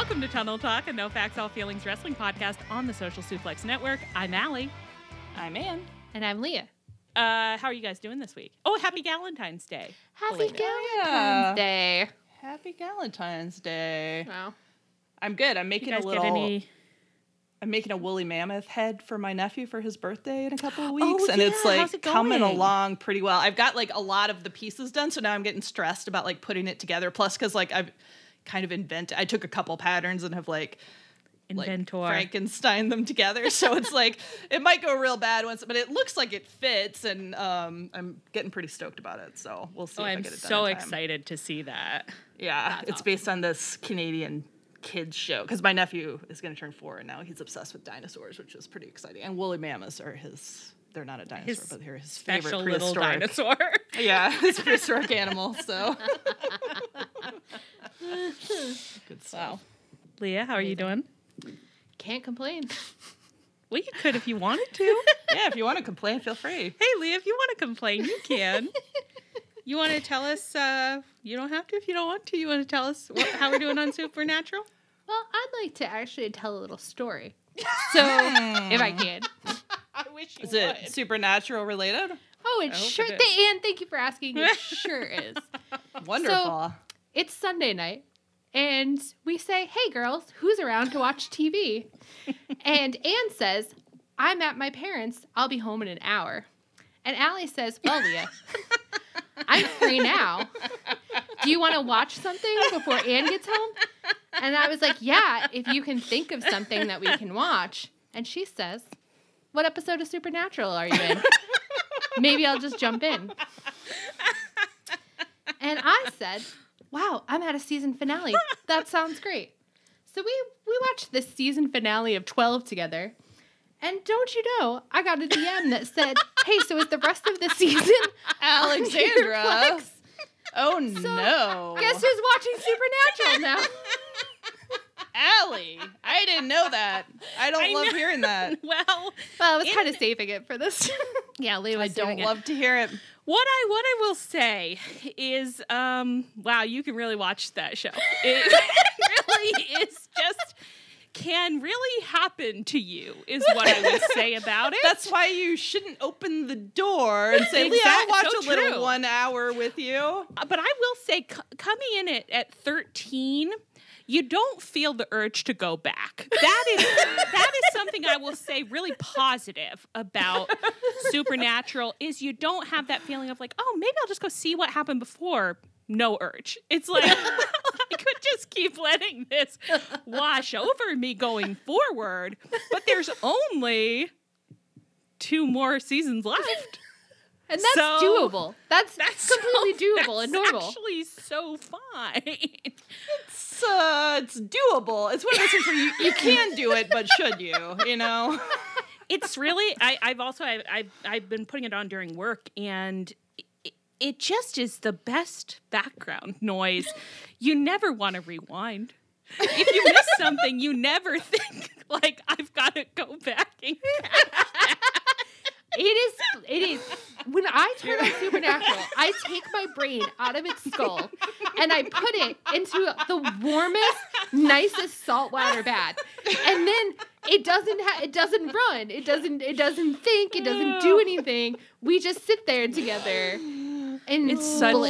Welcome to Tunnel Talk, a No Facts, All Feelings wrestling podcast on the Social Suplex Network. I'm Allie. I'm Ann. And I'm Leah. How are you guys doing this week? Oh, happy Galentine's Day. Happy Galentine's Day. Happy Galentine's Day. Wow. I'm good. I'm making I'm making a woolly mammoth head for my nephew for his birthday in a couple of weeks. And it's like coming along pretty well. I've got like a lot of the pieces done. So now I'm getting stressed about like putting it together. Plus, because like I've kind of I took a couple patterns and have like Frankenstein them together. So it's like, it might go real bad once, but it looks like it fits. And I'm getting pretty stoked about it. So we'll see if I get it done I'm so in time. excited to see that. Yeah, it's awesome. Based on this Canadian kids show, because my nephew is going to turn 4 and now he's obsessed with dinosaurs, which is pretty exciting. And woolly mammoths are they're not a dinosaur, but they're his favorite little dinosaur. Yeah, his prehistoric animal. So good stuff. Wow. Leah, how are you doing? Can't complain. Well, you could if you wanted to. Yeah, if you want to complain, feel free. Hey, Leah, if you want to complain, you can. You want to tell us, you don't have to if you don't want to. You want to tell us how we're doing on Supernatural? Well, I'd like to actually tell a little story. So, if I can. I wish you would. Is it supernatural related? Oh, it sure is. And thank you for asking. It sure is. Wonderful. So, it's Sunday night, and we say, hey, girls, who's around to watch TV? And Anne says, I'm at my parents'. I'll be home in an hour. And Allie says, well, Leah, I'm free now. Do you want to watch something before Anne gets home? And I was like, yeah, if you can think of something that we can watch. And she says, what episode of Supernatural are you in? Maybe I'll just jump in. And I said, wow, I'm at a season finale. That sounds great. So we watched the season finale of 12 together. And don't you know, I got a DM that said, hey, so is the rest of the season Alexandra? Oh, so, no. Guess who's watching Supernatural now? Allie, I didn't know that. I love hearing that. Well, I was kind of saving it for this. Yeah, Leah was doing it. I don't love to hear it. What I will say is, wow, you can really watch that show. It really is just can really happen to you is what I would say about it. That's why you shouldn't open the door and say, Leah, I'll watch a little 1 hour with you. But I will say, coming in at 13, you don't feel the urge to go back. That is something I will say really positive about Supernatural is you don't have that feeling of like, oh, maybe I'll just go see what happened before. No urge. It's like, I could just keep letting this wash over me going forward, but there's only 2 more seasons left. And that's doable. That's completely doable and normal. It's actually so fine. It's doable. It's one of those things where you can do it, but should you, you know? It's really, I've been putting it on during work, and it just is the best background noise. You never want to rewind. If you miss something, you never think, like, I've got to go back and catch that. It is. When I turn on Supernatural, I take my brain out of its skull and I put it into the warmest, nicest saltwater bath. And then it doesn't run. It doesn't think. It doesn't do anything. We just sit there together. And it's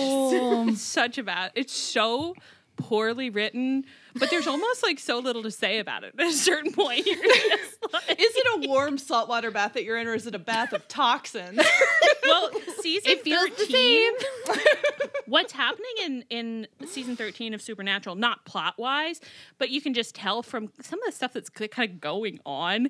so poorly written, but there's almost like so little to say about it at a certain point. You're just like, is it a warm saltwater bath that you're in, or is it a bath of toxins? Well, season 13, the what's happening in season 13 of Supernatural, not plot wise, but you can just tell from some of the stuff that's kind of going on.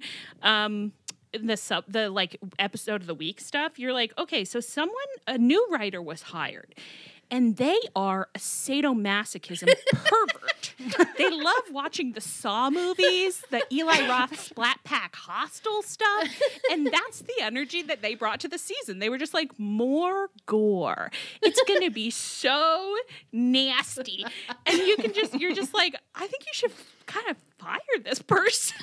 The like episode of the week stuff, you're like, okay, so a new writer was hired, and they are a sadomasochism pervert. They love watching the Saw movies, the Eli Roth Splat Pack Hostel stuff, and that's the energy that they brought to the season. They were just like, more gore. It's gonna be so nasty, and you're just like, I think you should kind of fire this person.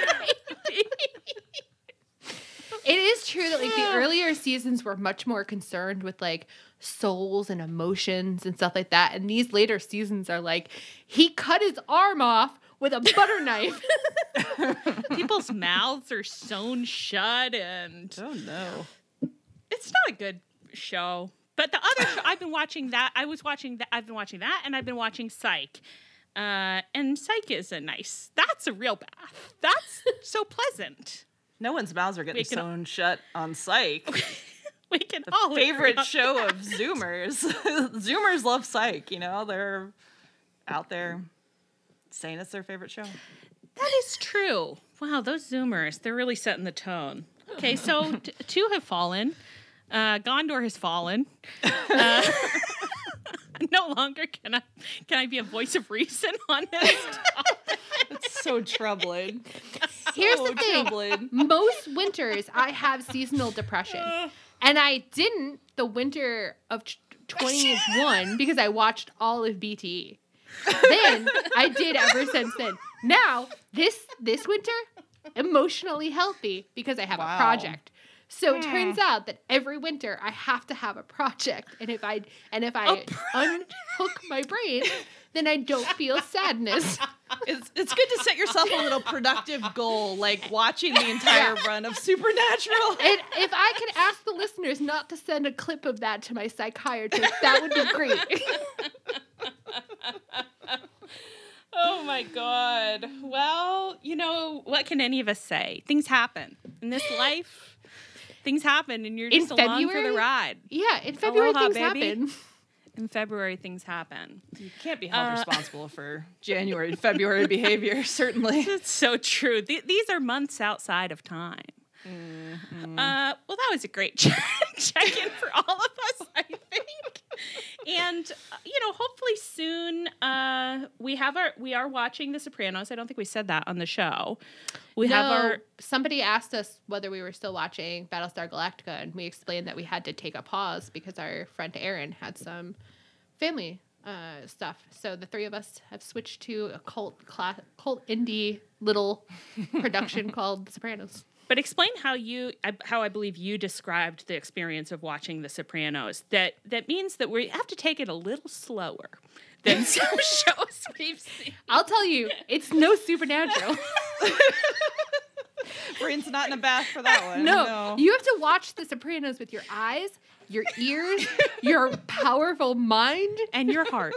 It is true that like the earlier seasons were much more concerned with like souls and emotions and stuff like that. And these later seasons are like, he cut his arm off with a butter knife. People's mouths are sewn shut, and oh no, it's not a good show. But the other show I've been watching that. I've been watching that, and I've been watching Psych. And Psych is that's a real bath. That's so pleasant. No one's mouths are getting sewn shut on Psych. We can the favorite show of Zoomers. Zoomers love Psych, they're out there saying it's their favorite show. That is true. Wow, those Zoomers, they're really setting the tone. Okay, so two have fallen. Gondor has fallen. No longer can I be a voice of reason on this topic. It's so troubling. Here's the thing. Most winters I have seasonal depression. And I didn't the winter of 21 because I watched all of BTE. Then I did ever since then. Now, this winter, emotionally healthy because I have a project. So it turns out that every winter I have to have a project, and if I unhook my brain, then I don't feel sadness. It's good to set yourself a little productive goal, like watching the entire run of Supernatural. And if I could ask the listeners not to send a clip of that to my psychiatrist, that would be great. Oh my God. Well, what can any of us say? Things happen in this life. Things happen, and you're just along for the ride. Yeah, in February things happen. In February, things happen. You can't be held responsible for January and February behavior, certainly. It's so true. These are months outside of time. Mm-hmm. Well, that was a great check-in for all of us, I think. And, hopefully soon we are watching The Sopranos. I don't think we said that on the show. Somebody asked us whether we were still watching Battlestar Galactica, and we explained that we had to take a pause because our friend Aaron had some family stuff. So the three of us have switched to a cult indie little production called The Sopranos. But explain how I believe you described the experience of watching The Sopranos. That means that we have to take it a little slower than some shows we've seen. I'll tell you, it's no Supernatural. Brain's not in a bath for that one. No, you have to watch The Sopranos with your eyes, your ears, your powerful mind, and your heart.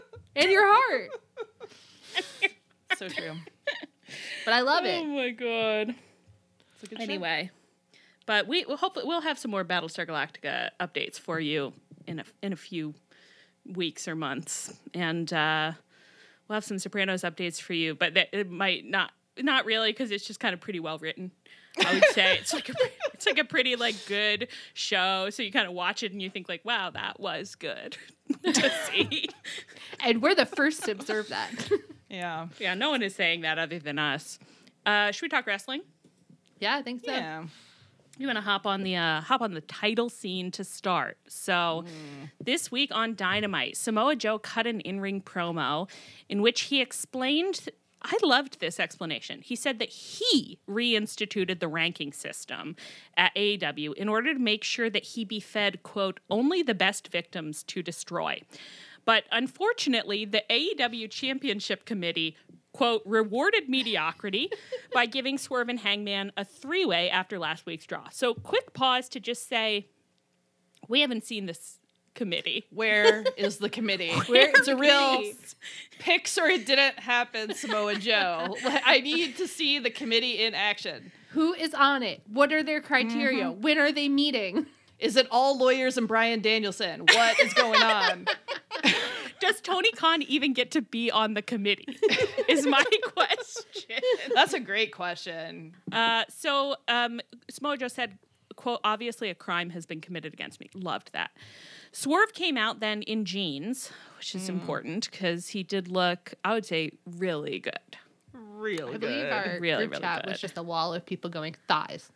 So true. But I love it. Oh my God. Anyway, but we'll have some more Battlestar Galactica updates for you in a few weeks or months, and we'll have some Sopranos updates for you. But it might not really, because it's just kind of pretty well written. I would say it's like a pretty good show. So you kind of watch it and you think wow, that was good to see. And we're the first to observe that. Yeah. No one is saying that other than us. Should we talk wrestling? Yeah, I think so. Yeah. You want to hop on the title scene to start. So this week on Dynamite, Samoa Joe cut an in-ring promo in which he explained. I loved this explanation. He said that he reinstituted the ranking system at AEW in order to make sure that he be fed, quote, only the best victims to destroy. But unfortunately, the AEW Championship Committee, quote, rewarded mediocrity by giving Swerve and Hangman a three-way after last week's draw. So quick pause to just say, we haven't seen this committee. Where is the committee? It's a real picks or it didn't happen, Samoa Joe. I need to see the committee in action. Who is on it? What are their criteria? Mm-hmm. When are they meeting? Is it all lawyers and Bryan Danielson? What is going on? Does Tony Khan even get to be on the committee? Is my question. That's a great question. So Samoa Joe said, quote, obviously a crime has been committed against me. Loved that. Swerve came out then in jeans, which is important because he did look, I would say, really good. Really good. I believe our really, group really chat good. was just a wall of people going, thighs.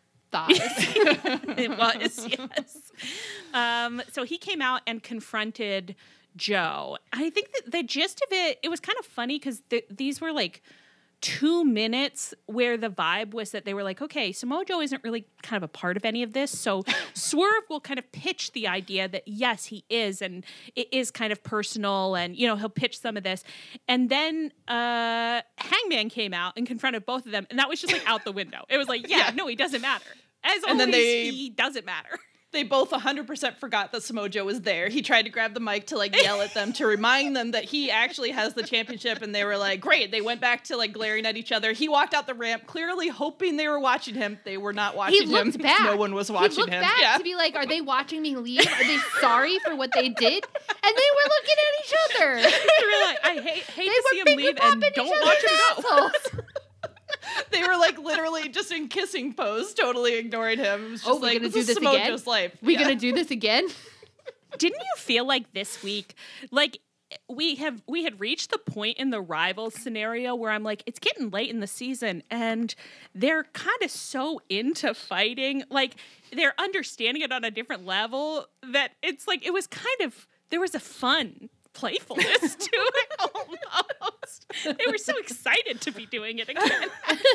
It was, yes. So he came out and confronted Joe. I think that the gist of it was kind of funny because these were 2 minutes where the vibe was that they were like, okay, Samoa Joe isn't really kind of a part of any of this. So Swerve will kind of pitch the idea that, yes, he is. And it is kind of personal. And, he'll pitch some of this. And then Hangman came out and confronted both of them. And that was just like out the window. It was like, no, he doesn't matter. As always, he doesn't matter. They both 100% forgot that Samoa Joe was there. He tried to grab the mic to yell at them to remind them that he actually has the championship, and they were like, great. They went back to glaring at each other. He walked out the ramp clearly hoping they were watching him. They were not watching him. He looked back. No one was watching him. He looked back to be like, are they watching me leave? Are they sorry for what they did? And they were looking at each other. I hate to see him leave and don't watch him go. They were literally just in kissing pose, totally ignoring him. It was just we're gonna do this Samoa again? Joe's life. We gonna do this again? Didn't you feel like this week, we had reached the point in the Rivals scenario where I'm like, it's getting late in the season and they're kind of so into fighting, they're understanding it on a different level that it's it was kind of, there was a fun playfulness to it almost. They were so excited to be doing it again,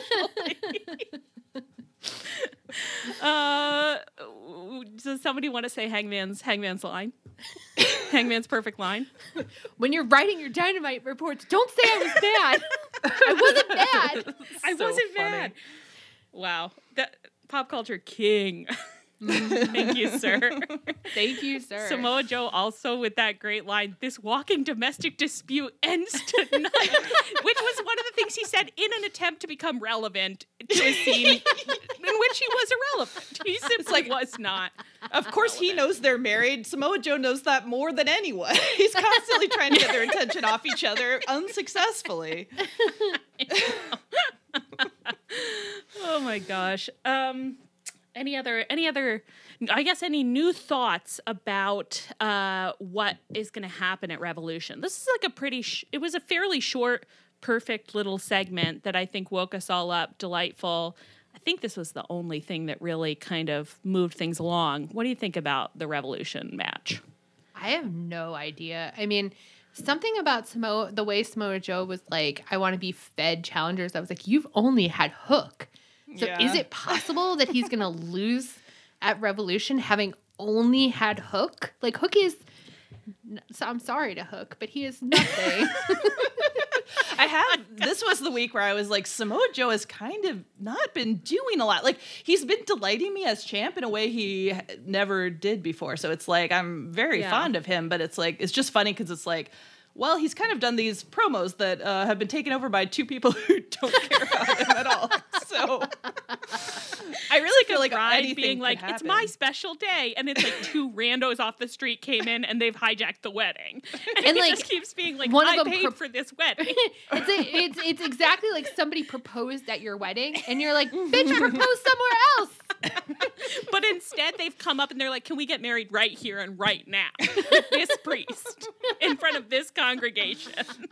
actually. Does somebody want to say Hangman's line? Hangman's perfect line? When you're writing your Dynamite reports, don't say I was bad. I wasn't bad. I wasn't bad. Wow. That pop culture king. Thank you, sir. Thank you, sir. Samoa Joe also with that great line, this walking domestic dispute ends tonight, which was one of the things he said in an attempt to become relevant to a scene in which he was irrelevant. He simply was not. Of course he knows they're married. Samoa Joe knows that more than anyone. He's constantly trying to get their attention off each other unsuccessfully. Oh my gosh. Any other, I guess, any new thoughts about what is going to happen at Revolution? This is it was a fairly short, perfect little segment that I think woke us all up, delightful. I think this was the only thing that really kind of moved things along. What do you think about the Revolution match? I have no idea. I mean, something about the way Samoa Joe was like, I want to be fed challengers. I was like, you've only had Hook. So is it possible that he's going to lose at Revolution having only had Hook? Hook is... So I'm sorry to Hook, but he is nothing. This was the week where I was like, Samoa Joe has kind of not been doing a lot. He's been delighting me as champ in a way he never did before. So it's I'm very fond of him, but it's it's just funny because it's well, he's kind of done these promos that have been taken over by two people who don't care about him at all. So I really feel like anything being could happen. It's my special day, and it's two randos off the street came in and they've hijacked the wedding, and he just keeps being I paid for this wedding. It's exactly like somebody proposed at your wedding, and you're like, bitch, propose somewhere else. But instead, they've come up and they're like, can we get married right here and right now? This priest in front of this congregation.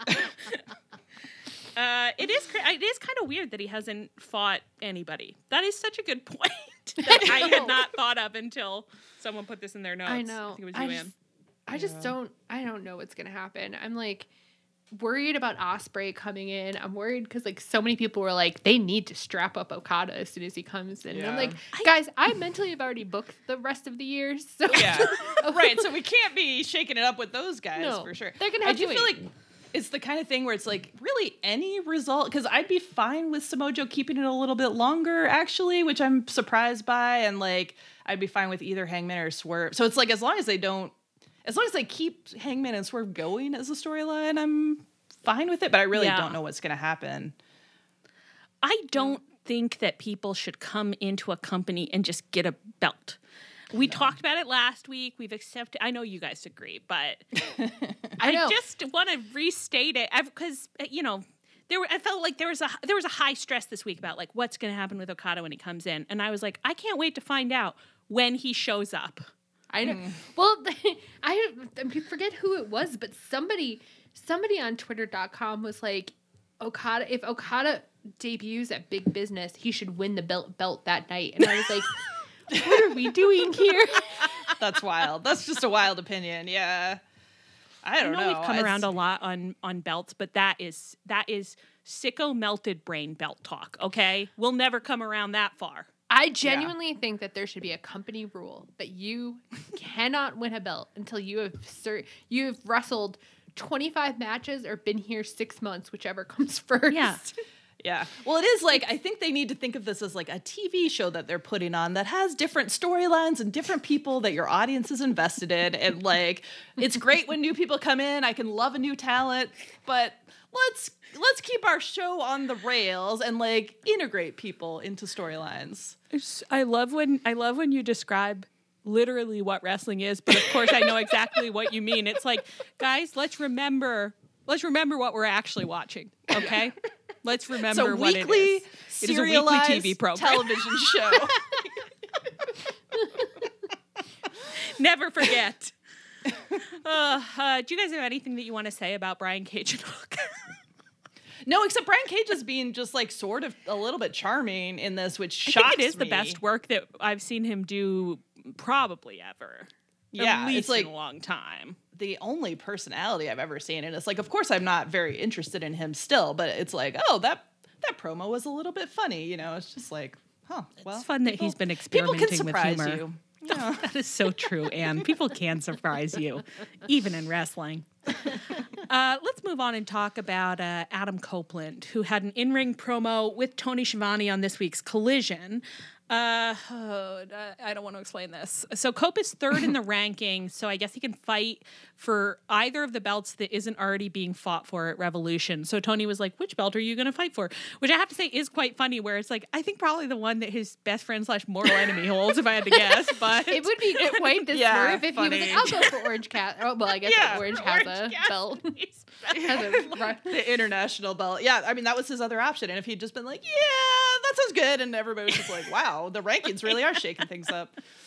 It is kind of weird that he hasn't fought anybody. That is such a good point that I had not thought of until someone put this in their notes. I know. I think it was you, Ann. I don't know what's going to happen. I'm worried about Ospreay coming in. I'm worried because so many people were like, they need to strap up Okada as soon as he comes in. Yeah. And I'm like, guys, I mentally have already booked the rest of the years. So right. So we can't be shaking it up with those guys for sure. They're gonna have to feel it's the kind of thing where it's really any result, because I'd be fine with Samoa Joe keeping it a little bit longer actually, which I'm surprised by, and I'd be fine with either Hangman or Swerve. So it's as long as they keep Hangman and Swerve going as a storyline, I'm fine with it, but I really don't know what's going to happen. I don't think that people should come into a company and just get a belt. We talked about it last week. We've accepted. I know you guys agree, but I just want to restate it because I felt like there was a high stress this week about what's going to happen with Okada when he comes in, and I was like, I can't wait to find out when he shows up. I know. Well, I forget who it was, but somebody on Twitter.com was like, if Okada debuts at Big Business, he should win the belt that night. And I was like, what are we doing here? That's wild. That's just a wild opinion. Yeah. I don't know. We've come around a lot on belts, but that is sicko melted brain belt talk, okay? We'll never come around that far. I genuinely think that there should be a company rule that you cannot win a belt until you have wrestled 25 matches or been here 6 months, whichever comes first. Yeah. Yeah. Well, it is like, I think they need to think of this as like a TV show that they're putting on that has different storylines and different people that your audience is invested in. And like, it's great when new people come in. I can love a new talent, but let's keep our show on the rails and like integrate people into storylines. I love when you describe literally what wrestling is, but of course I know exactly what you mean. It's like, guys, let's remember what we're actually watching. Okay? Let's remember what it is. It is a weekly TV program. Television show. Never forget. Do you guys have anything that you want to say about Brian Cage and Hook? No, except Brian Cage is being just like sort of a little bit charming in this, which shocks me. I think it is the best work that I've seen him do probably ever. Yeah, at least it's like in a long time. The only personality I've ever seen, and it's like, of course, I'm not very interested in him still, but it's like, oh, that promo was a little bit funny, you know. It's just like, well, it's fun that he's been experimenting with humor. People can surprise you. Yeah. That is so true, Anne. People can surprise you, even in wrestling. Let's move on and talk about Adam Copeland, who had an in-ring promo with Tony Schiavone on this week's Collision. I don't want to explain this. So Cope is third in the ranking, so I guess he can fight for either of the belts that isn't already being fought for at Revolution. So Tony was like, which belt are you going to fight for? Which I have to say is quite funny, where it's like, I think probably the one that his best friend / mortal enemy holds, if I had to guess. But it would be quite the swerve if funny. He was like, I'll go for Orange Cat. Oh, well, I guess Orange has a belt. The international belt. Yeah, I mean, that was his other option. And if he'd just been like, yeah, that sounds good. And everybody was just like, wow, the rankings really are shaking things up.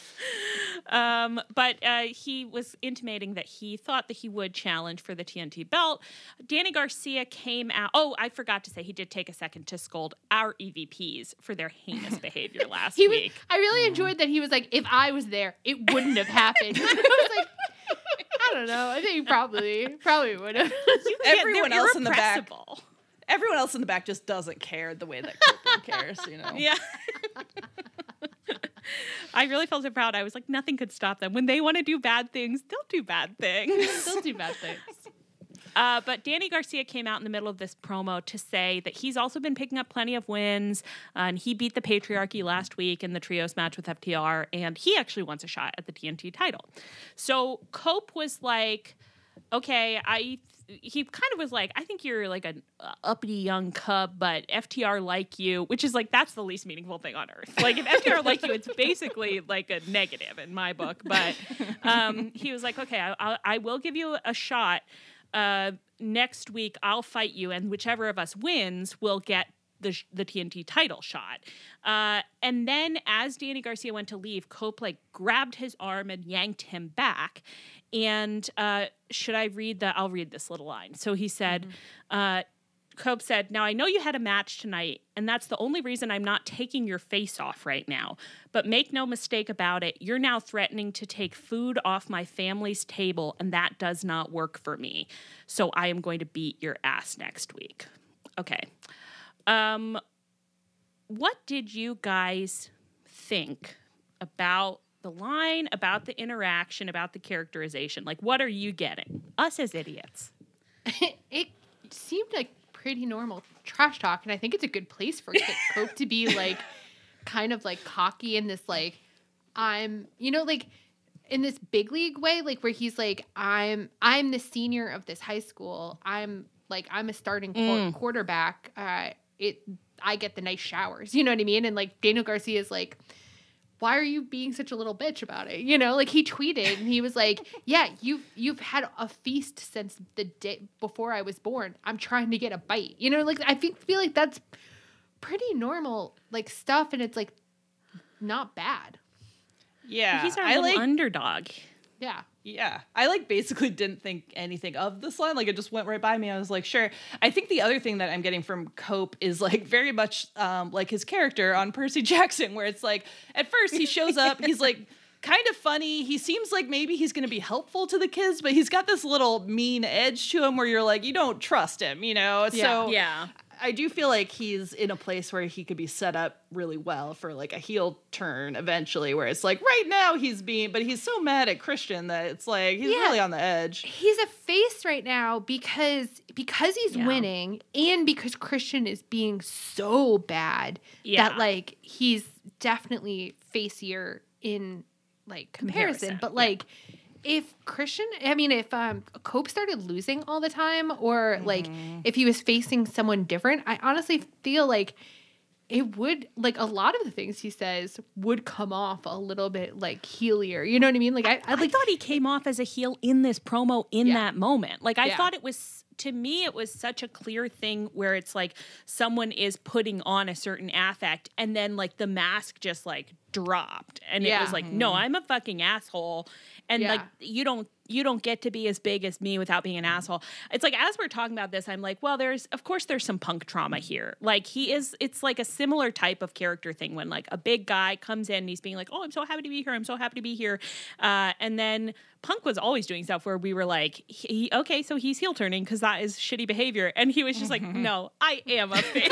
But he was intimating that he thought that he would challenge for the TNT belt. Danny Garcia came out. Oh, I forgot to say he did take a second to scold our EVPs for their heinous behavior last week. I really enjoyed that he was like, if I was there, it wouldn't have happened. I was like, I don't know. I think probably would have. Everyone else in the back just doesn't care the way that Copeland cares, you know? Yeah. I really felt so proud. I was like, nothing could stop them. When they want to do bad things, they'll do bad things. They'll do bad things. But Danny Garcia came out in the middle of this promo to say that he's also been picking up plenty of wins, and he beat the Patriarchy last week in the trios match with FTR, and he actually wants a shot at the TNT title. So Cope was like, okay, he kind of was like, I think you're like an uppity young cub, but FTR like you, which is like, that's the least meaningful thing on earth. Like, if FTR like you, it's basically like a negative in my book. But he was like, okay, I will give you a shot. Next week, I'll fight you, and whichever of us wins will get the TNT title shot. And then as Danny Garcia went to leave, Cope like grabbed his arm and yanked him back. And should I read that? I'll read this little line. So he said, Cope said, now I know you had a match tonight, and that's the only reason I'm not taking your face off right now. But make no mistake about it, you're now threatening to take food off my family's table, and that does not work for me. So I am going to beat your ass next week. Okay. What did you guys think about the line, about the interaction, about the characterization? Like, what are you getting? Us as idiots. It seemed like pretty normal trash talk, and I think it's a good place for Cope to be like kind of like cocky in this like I'm like in this big league way, like where he's like I'm the senior of this high school. I'm a starting quarterback. I get the nice showers. You know what I mean? And like Daniel Garcia is like, why are you being such a little bitch about it? You know, like he tweeted and he was like, yeah, you've had a feast since the day before I was born. I'm trying to get a bite. You know, like I feel like that's pretty normal like stuff, and it's like not bad. Yeah. He's our little underdog. Yeah. Yeah. I like basically didn't think anything of this line. Like it just went right by me. I was like, sure. I think the other thing that I'm getting from Cope is like very much like his character on Percy Jackson, where it's like at first he shows up, he's like kind of funny. He seems like maybe he's going to be helpful to the kids, but he's got this little mean edge to him where you're like, you don't trust him, you know? So I do feel like he's in a place where he could be set up really well for like a heel turn eventually, where it's like right now but he's so mad at Christian that it's like he's really on the edge. He's a face right now because he's winning and because Christian is being so bad that like he's definitely facier in like comparison. But like if Cope started losing all the time, or like if he was facing someone different, I honestly feel like it would, like, a lot of the things he says would come off a little bit like heelier. You know what I mean? Like I thought he came off as a heel in this promo in that moment. Like I thought it was, to me, it was such a clear thing where it's like someone is putting on a certain affect and then like the mask just like dropped and it was like, no, I'm a fucking asshole. And like, you don't get to be as big as me without being an asshole. It's like, as we're talking about this, I'm like, well, of course there's some Punk trauma here. Like it's like a similar type of character thing when like a big guy comes in and he's being like, oh, I'm so happy to be here. I'm so happy to be here. And then Punk was always doing stuff where we were like, okay, so he's heel turning because that is shitty behavior. And he was just like, no, I am a face.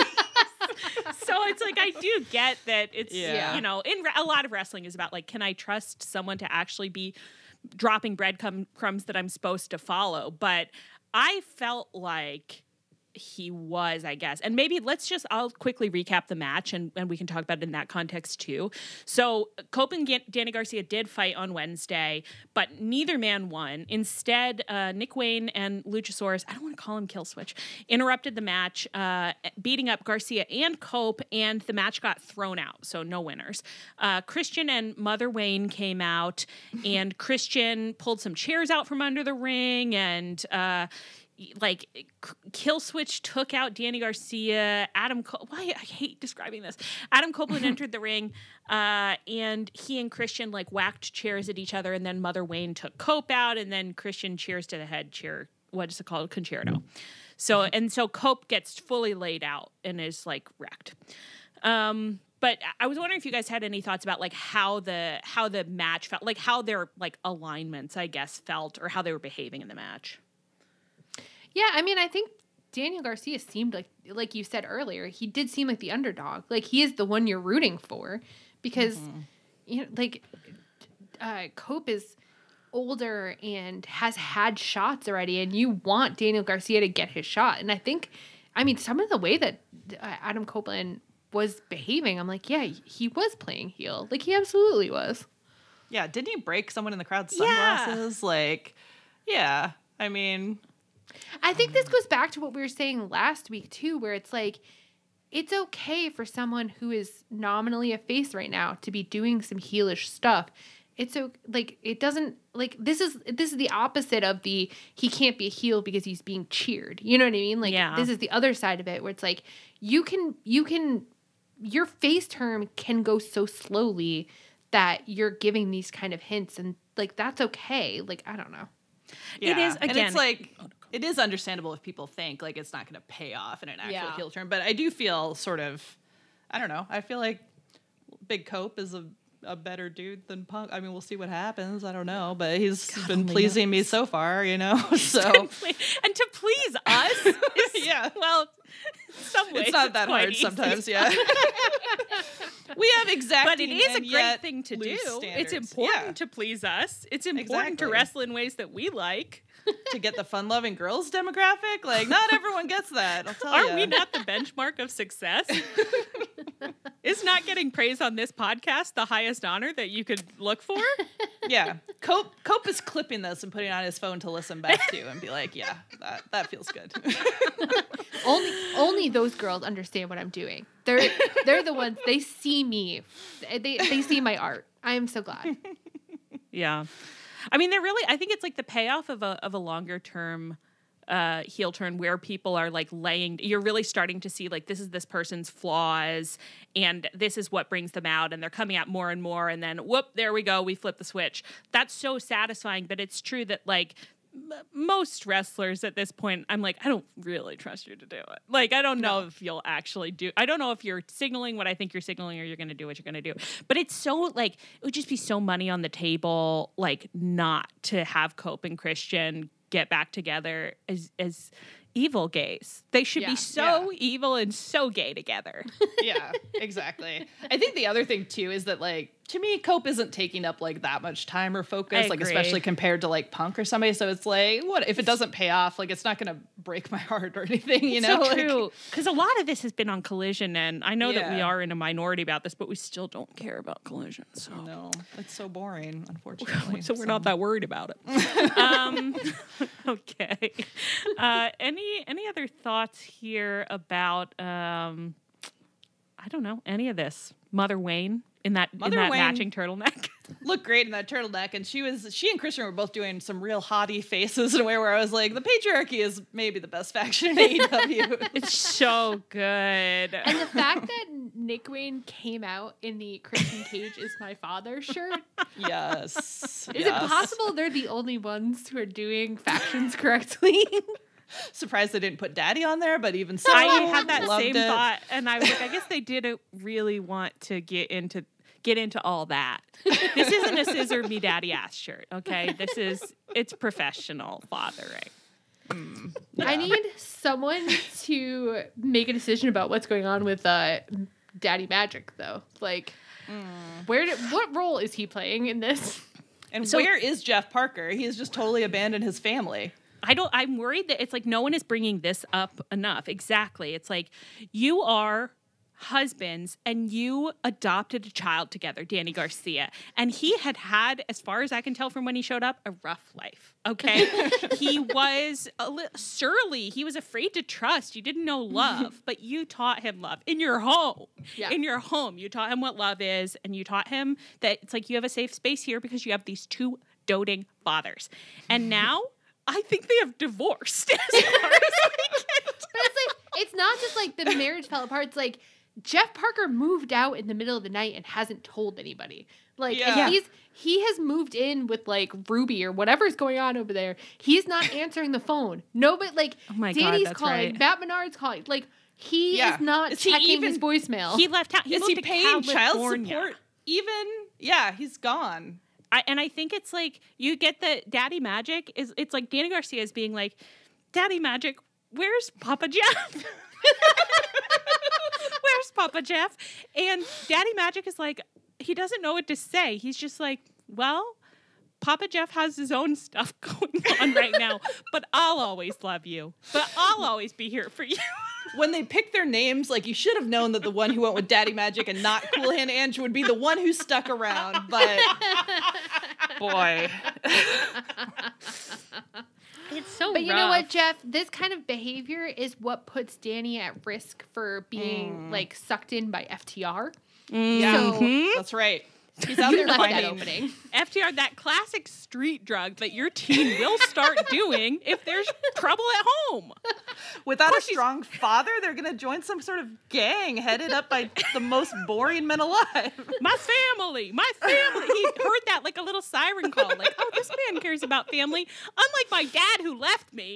So it's like, I do get that it's, you know, a lot of wrestling is about like, can I trust someone to actually be dropping breadcrumbs that I'm supposed to follow? But I felt like he was, I guess. And maybe I'll quickly recap the match and we can talk about it in that context too. So Cope and Danny Garcia did fight on Wednesday, but neither man won. Instead, Nick Wayne and Luchasaurus, I don't want to call him Killswitch, interrupted the match, beating up Garcia and Cope, and the match got thrown out. So no winners. Christian and Mother Wayne came out, and Christian pulled some chairs out from under the ring, and like Killswitch took out Danny Garcia. I hate describing this. Adam Copeland entered the ring, and he and Christian like whacked chairs at each other, and then Mother Wayne took Cope out, and then Christian cheers to the head chair. What is it called? Concerto. So Cope gets fully laid out and is like wrecked. But I was wondering if you guys had any thoughts about like how the match felt, like how their like alignments, I guess, felt, or how they were behaving in the match. Yeah, I mean, I think Daniel Garcia seemed like you said earlier, he did seem like the underdog. Like, he is the one you're rooting for because, you know, like, Cope is older and has had shots already, and you want Daniel Garcia to get his shot. And I think, I mean, some of the way that Adam Copeland was behaving, I'm like, yeah, he was playing heel. Like, he absolutely was. Yeah, didn't he break someone in the crowd's sunglasses? Yeah. Like, yeah, I mean... I think this goes back to what we were saying last week, too, where it's like, it's okay for someone who is nominally a face right now to be doing some heelish stuff. It's so, like, it doesn't, like, this is the opposite of he can't be a heel because he's being cheered. You know what I mean? Like, This is the other side of it where it's like, you can, your face term can go so slowly that you're giving these kind of hints, and, like, that's okay. Like, I don't know. Yeah. It is, again. And it's like... It is understandable if people think like it's not going to pay off in an actual heel turn, but I do feel sort of, I don't know. I feel like Big Cope is a better dude than Punk. I mean, we'll see what happens. I don't know, but he's been pleasing me so far, you know. So and to please us, is, well, some ways it's not that hard easy. Sometimes. Yeah, we have exacting, but it is a great thing to do. Standards. It's important to please us. It's important to wrestle in ways that we like. To get the fun-loving girls demographic? Like, not everyone gets that, I'll tell you. Are we not the benchmark of success? Is not getting praise on this podcast the highest honor that you could look for? Yeah. Cope is clipping this and putting it on his phone to listen back to and be like, yeah, that feels good. Only those girls understand what I'm doing. They're the ones, they see me. They see my art. I am so glad. Yeah. I mean, I think it's like the payoff of a longer term heel turn where people are like you're really starting to see like, this is this person's flaws and this is what brings them out, and they're coming out more and more, and then whoop, there we go, we flip the switch. That's so satisfying, but it's true that like most wrestlers at this point, I'm like, I don't really trust you to do it. Like, I don't know if you'll actually do. I don't know if you're signaling what I think you're signaling, or you're going to do what you're going to do. But it's so like, it would just be so money on the table, like, not to have Cope and Christian get back together as evil gays. They should be so evil and so gay together. Yeah, exactly. I think the other thing too is that, like, to me, Cope isn't taking up like that much time or focus, like especially compared to like Punk or somebody. So it's like, what if it doesn't pay off? Like, it's not going to break my heart or anything, you know? So true. Because a lot of this has been on Collision, and I know that we are in a minority about this, but we still don't care about Collision. So no, it's so boring, unfortunately. so we're not that worried about it. Okay. Any other thoughts here about I don't know, any of this? Mother Wayne in that matching turtleneck. Looked great in that turtleneck, and she and Christian were both doing some real haughty faces in a way where I was like, the patriarchy is maybe the best faction in AEW. It's so good. And the fact that Nick Wayne came out in the Christian Cage is my father shirt. Yes. Is it possible they're the only ones who are doing factions correctly? Surprised they didn't put Daddy on there, but even so, I had that same thought, and I was like, I guess they didn't really want to get into all that. This isn't a scissor me daddy ass shirt, okay? It's professional fathering. Yeah. I need someone to make a decision about what's going on with Daddy Magic, though. Like, what role is he playing in this? And where is Jeff Parker? He has just totally abandoned his family. I'm worried that it's like no one is bringing this up enough. Exactly. It's like you are husbands and you adopted a child together, Danny Garcia. And he had, as far as I can tell from when he showed up, a rough life. Okay. He was a little surly. He was afraid to trust. You didn't know love, but you taught him love in your home. Yeah. In your home. You taught him what love is, and you taught him that it's like you have a safe space here because you have these two doting fathers. And now I think they have divorced as far as I can tell. But it's not just like the marriage fell apart. It's like Jeff Parker moved out in the middle of the night and hasn't told anybody. Like, he has moved in with like Ruby or whatever's going on over there. He's not answering the phone. Nobody, like, Danny's calling, right. Matt Menard's calling. Like, he is not checking his voicemail. He left town. Is he paying child support? He's gone. I think it's like you get the Daddy Magic it's like Danny Garcia is being like, Daddy Magic, where's Papa Jeff? Where's Papa Jeff? And Daddy Magic is like, he doesn't know what to say. He's just like, well, Papa Jeff has his own stuff going on right now, but I'll always love you. But I'll always be here for you. When they picked their names, like, you should have known that the one who went with Daddy Magic and not Cool Hand Ange would be the one who stuck around, but boy. It's so But rough. You know what, Jeff? This kind of behavior is what puts Danny at risk for being, like, sucked in by FTR. Yeah, so, that's right. He's out there finding FTR, that classic street drug that your teen will start doing if there's trouble at home. Without a strong father, they're going to join some sort of gang headed up by the most boring men alive. My family. He heard that like a little siren call. Like, oh, this man cares about family. Unlike my dad who left me.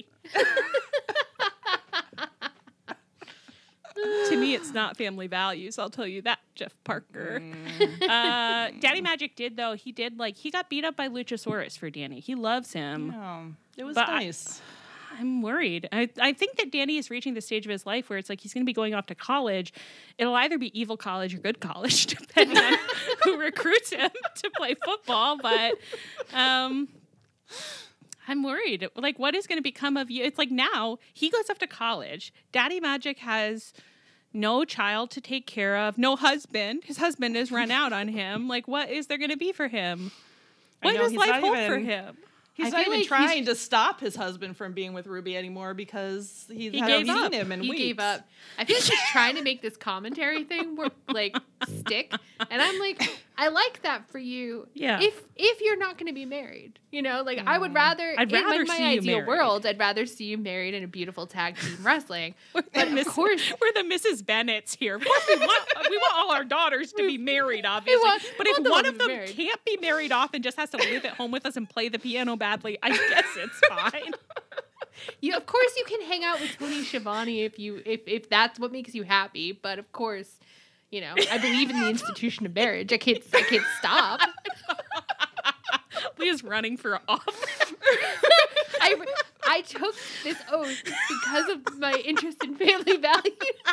To me, it's not family values. I'll tell you that, Jeff Parker. Daddy Magic did, though. He got beat up by Luchasaurus for Danny. He loves him. Yeah, it was nice. I'm worried. I think that Danny is reaching the stage of his life where it's like he's going to be going off to college. It'll either be evil college or good college, depending on who recruits him to play football. But I'm worried. Like, what is going to become of you? It's like now he goes off to college. Daddy Magic has no child to take care of, no husband. His husband has run out on him. Like, what is there going to be for him? What does life hold for him? He's not even trying to stop his husband from being with Ruby anymore because he hasn't seen him in weeks. He gave up. I feel like he's trying to make this commentary thing where, like, stick. And I'm like, I like that for you. Yeah. If you're not going to be married, like I would rather, I'd rather in my see you ideal married. world, I'd rather see you married in a beautiful tag team wrestling. But of course, we're the Mrs. Bennetts here. Of course, we want all our daughters to be married, obviously. But if one of them can't be married off and just has to live at home with us and play the piano badly, I guess it's fine. Of course, you can hang out with Tony Schiavone if that's what makes you happy. But of course, I believe in the institution of marriage. I can't stop. Leah's running for office. I took this oath because of my interest in family values.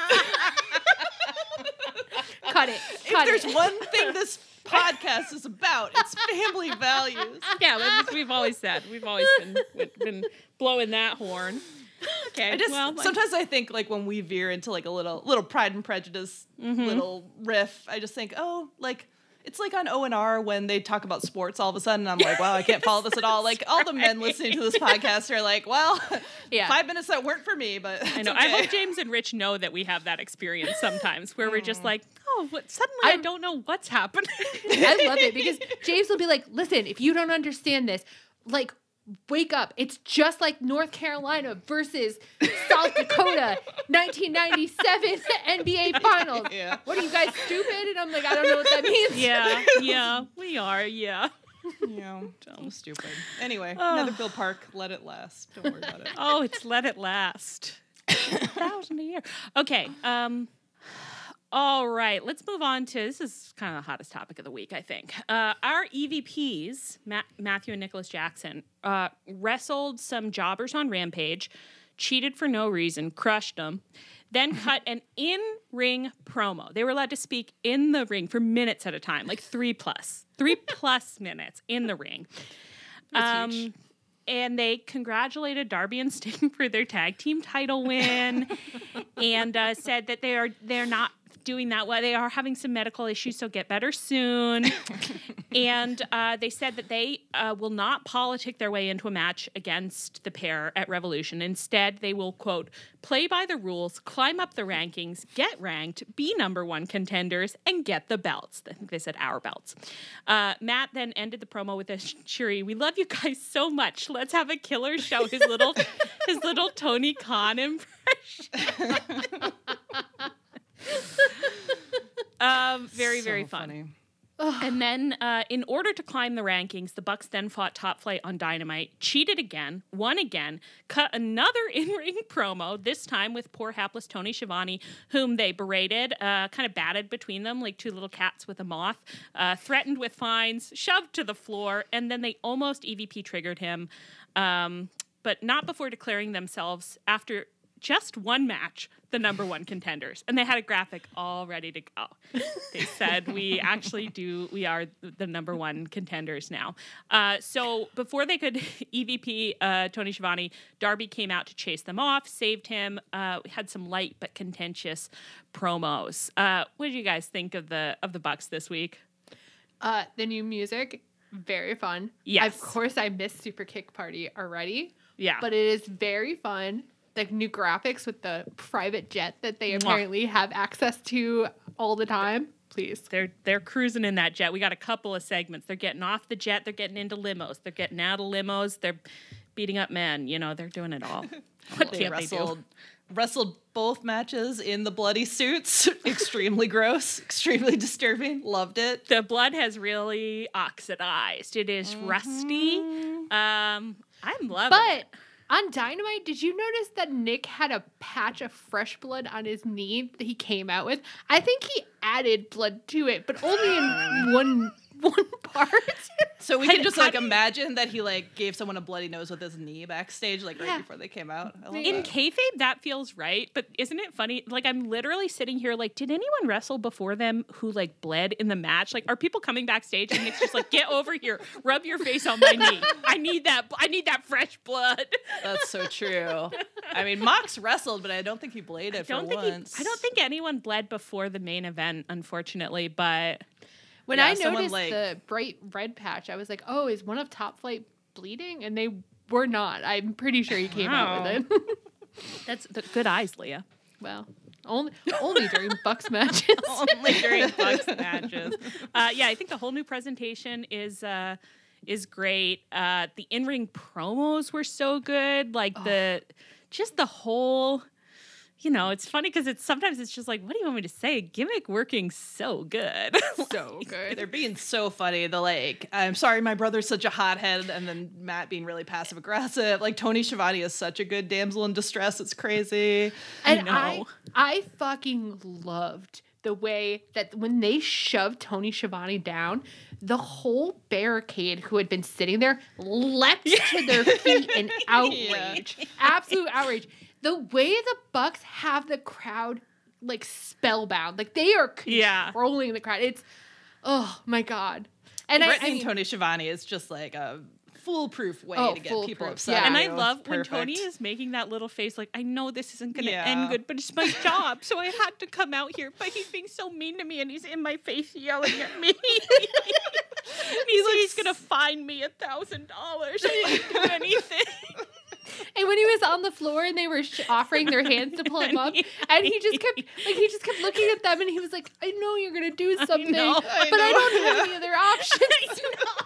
Cut it. If there's one thing this podcast is about, it's family values. Yeah, we've always said. We've always been blowing that horn. Okay. Sometimes I think like when we veer into like a little Pride and Prejudice little riff, I just think, it's like on O&R when they talk about sports all of a sudden. I'm like, wow, I can't follow this at all. Like all the men listening to this podcast are like, well, 5 minutes that weren't for me, but I know. Okay. I hope James and Rich know that we have that experience sometimes where we're just like, suddenly I don't know what's happening. I love it because James will be like, listen, if you don't understand this, like, wake up. It's just like North Carolina versus South Dakota, 1997 NBA Finals. Yeah. What are you guys, stupid? And I'm like, I don't know what that means. Yeah, we are, yeah. I'm stupid. Anyway, Netherfield Park, let it last. Don't worry about it. Oh, it's let it last. 1,000 a year. Okay, all right, let's move on to, this is kind of the hottest topic of the week, I think. Our EVPs, Matthew and Nicholas Jackson, wrestled some jobbers on Rampage, cheated for no reason, crushed them, then cut an in-ring promo. They were allowed to speak in the ring for minutes at a time, like 3+ minutes in the ring. That's huge. And they congratulated Darby and Sting for their tag team title win, and said that they're not doing that well. They are having some medical issues, so get better soon. And they said that they will not politic their way into a match against the pair at Revolution. Instead, they will, quote, play by the rules, climb up the rankings, get ranked, be #1 contenders, and get the belts. I think they said our belts. Matt then ended the promo with a cheery, we love you guys so much. Let's have a killer show. His little Tony Khan impression. Very, so very fun. Funny. And then, in order to climb the rankings, the Bucks then fought Top Flight on Dynamite, cheated again, won again, cut another in-ring promo, this time with poor hapless Tony Schiavone, whom they berated, kind of batted between them like two little cats with a moth, threatened with fines, shoved to the floor, and then they almost EVP triggered him, but not before declaring themselves, after just one match, the #1 contenders. And they had a graphic all ready to go. They said, we are the #1 contenders now. So before they could EVP Tony Schiavone, Darby came out to chase them off, saved him, had some light but contentious promos. What did you guys think of the Bucks this week? The new music, very fun. Yes. Of course, I missed Super Kick Party already. Yeah. But it is very fun. The new graphics with the private jet that they apparently have access to all the time. Please. They're cruising in that jet. We got a couple of segments. They're getting off the jet. They're getting into limos. They're getting out of limos. They're beating up men. They're doing it all. What They can't they do? wrestled both matches in the bloody suits. Extremely gross. Extremely disturbing. Loved it. The blood has really oxidized. It is rusty. I'm loving it. But on Dynamite, did you notice that Nick had a patch of fresh blood on his knee that he came out with? I think he added blood to it, but only in one part. So we can just imagine that he gave someone a bloody nose with his knee backstage right before they came out. In kayfabe, that feels right, but isn't it funny? I'm literally sitting here did anyone wrestle before them who bled in the match? Are people coming backstage and it's just get over here, rub your face on my knee. I need that fresh blood. That's so true. I mean, Mox wrestled, but I don't think he bladed for once. I don't think anyone bled before the main event, unfortunately, but when I noticed the bright red patch, I was like, oh, is one of Top Flight bleeding? And they were not. I'm pretty sure he came out with it. That's the good eyes, Leah. Well, Only during Bucks matches. Only during Bucks matches. Yeah, I think the whole new presentation is great. The in-ring promos were so good. Like the whole, it's funny because sometimes it's just like, what do you want me to say? Gimmick working so good. So good. They're being so funny. The like, I'm sorry, my brother's such a hothead, and then Matt being really passive aggressive. Like Tony Schiavone is such a good damsel in distress. It's crazy. And I fucking loved the way that when they shoved Tony Schiavone down, the whole barricade who had been sitting there leapt to their feet in outrage. Yeah. Absolute outrage. The way the Bucks have the crowd like spellbound, like they are controlling the crowd. It's, oh my God. And I mean, Tony Schiavone is just like a foolproof way to get people upset. Yeah. And I love when Tony is making that little face like, I know this isn't going to end good, but it's my job, so I had to come out here. But he's being so mean to me, and he's in my face yelling at me. He's going to fine me $1,000 if I do anything. And when he was on the floor and they were offering their hands to pull him up, and he just kept looking at them, and he was like, I know you're going to do something, but I don't have any other options.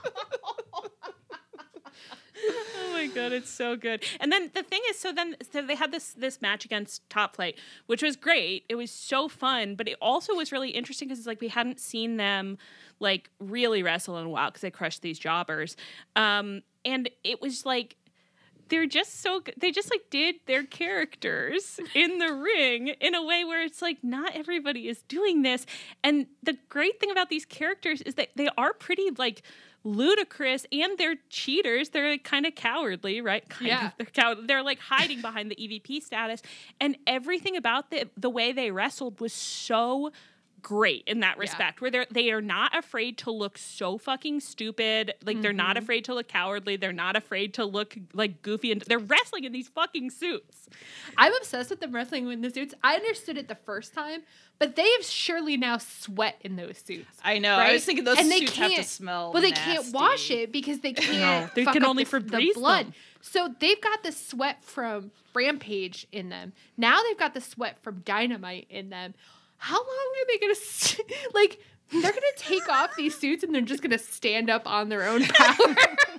Oh my God, it's so good. And then the thing is, so they had this match against Top Flight, which was great. It was so fun, but it also was really interesting because it's like we hadn't seen them like really wrestle in a while because they crushed these jobbers. And it was like, they're just so good. They just like did their characters in the ring in a way where it's like not everybody is doing this. And the great thing about these characters is that they are pretty like ludicrous, and they're cheaters. They're like kind of cowardly, right? They're like hiding behind the EVP status, and everything about the way they wrestled was so great in that respect, where they are not afraid to look so fucking stupid. Like they're not afraid to look cowardly. They're not afraid to look like goofy, and they're wrestling in these fucking suits. I'm obsessed with them wrestling in the suits. I understood it the first time, but they have surely now sweat in those suits. I know. Right? I was thinking those suits have to smell But they can't wash it because they can't. They can only Febreze the blood. them. So they've got the sweat from Rampage in them. Now they've got the sweat from Dynamite in them. How long are they going to, like, they're going to take off these suits and they're just going to stand up on their own power?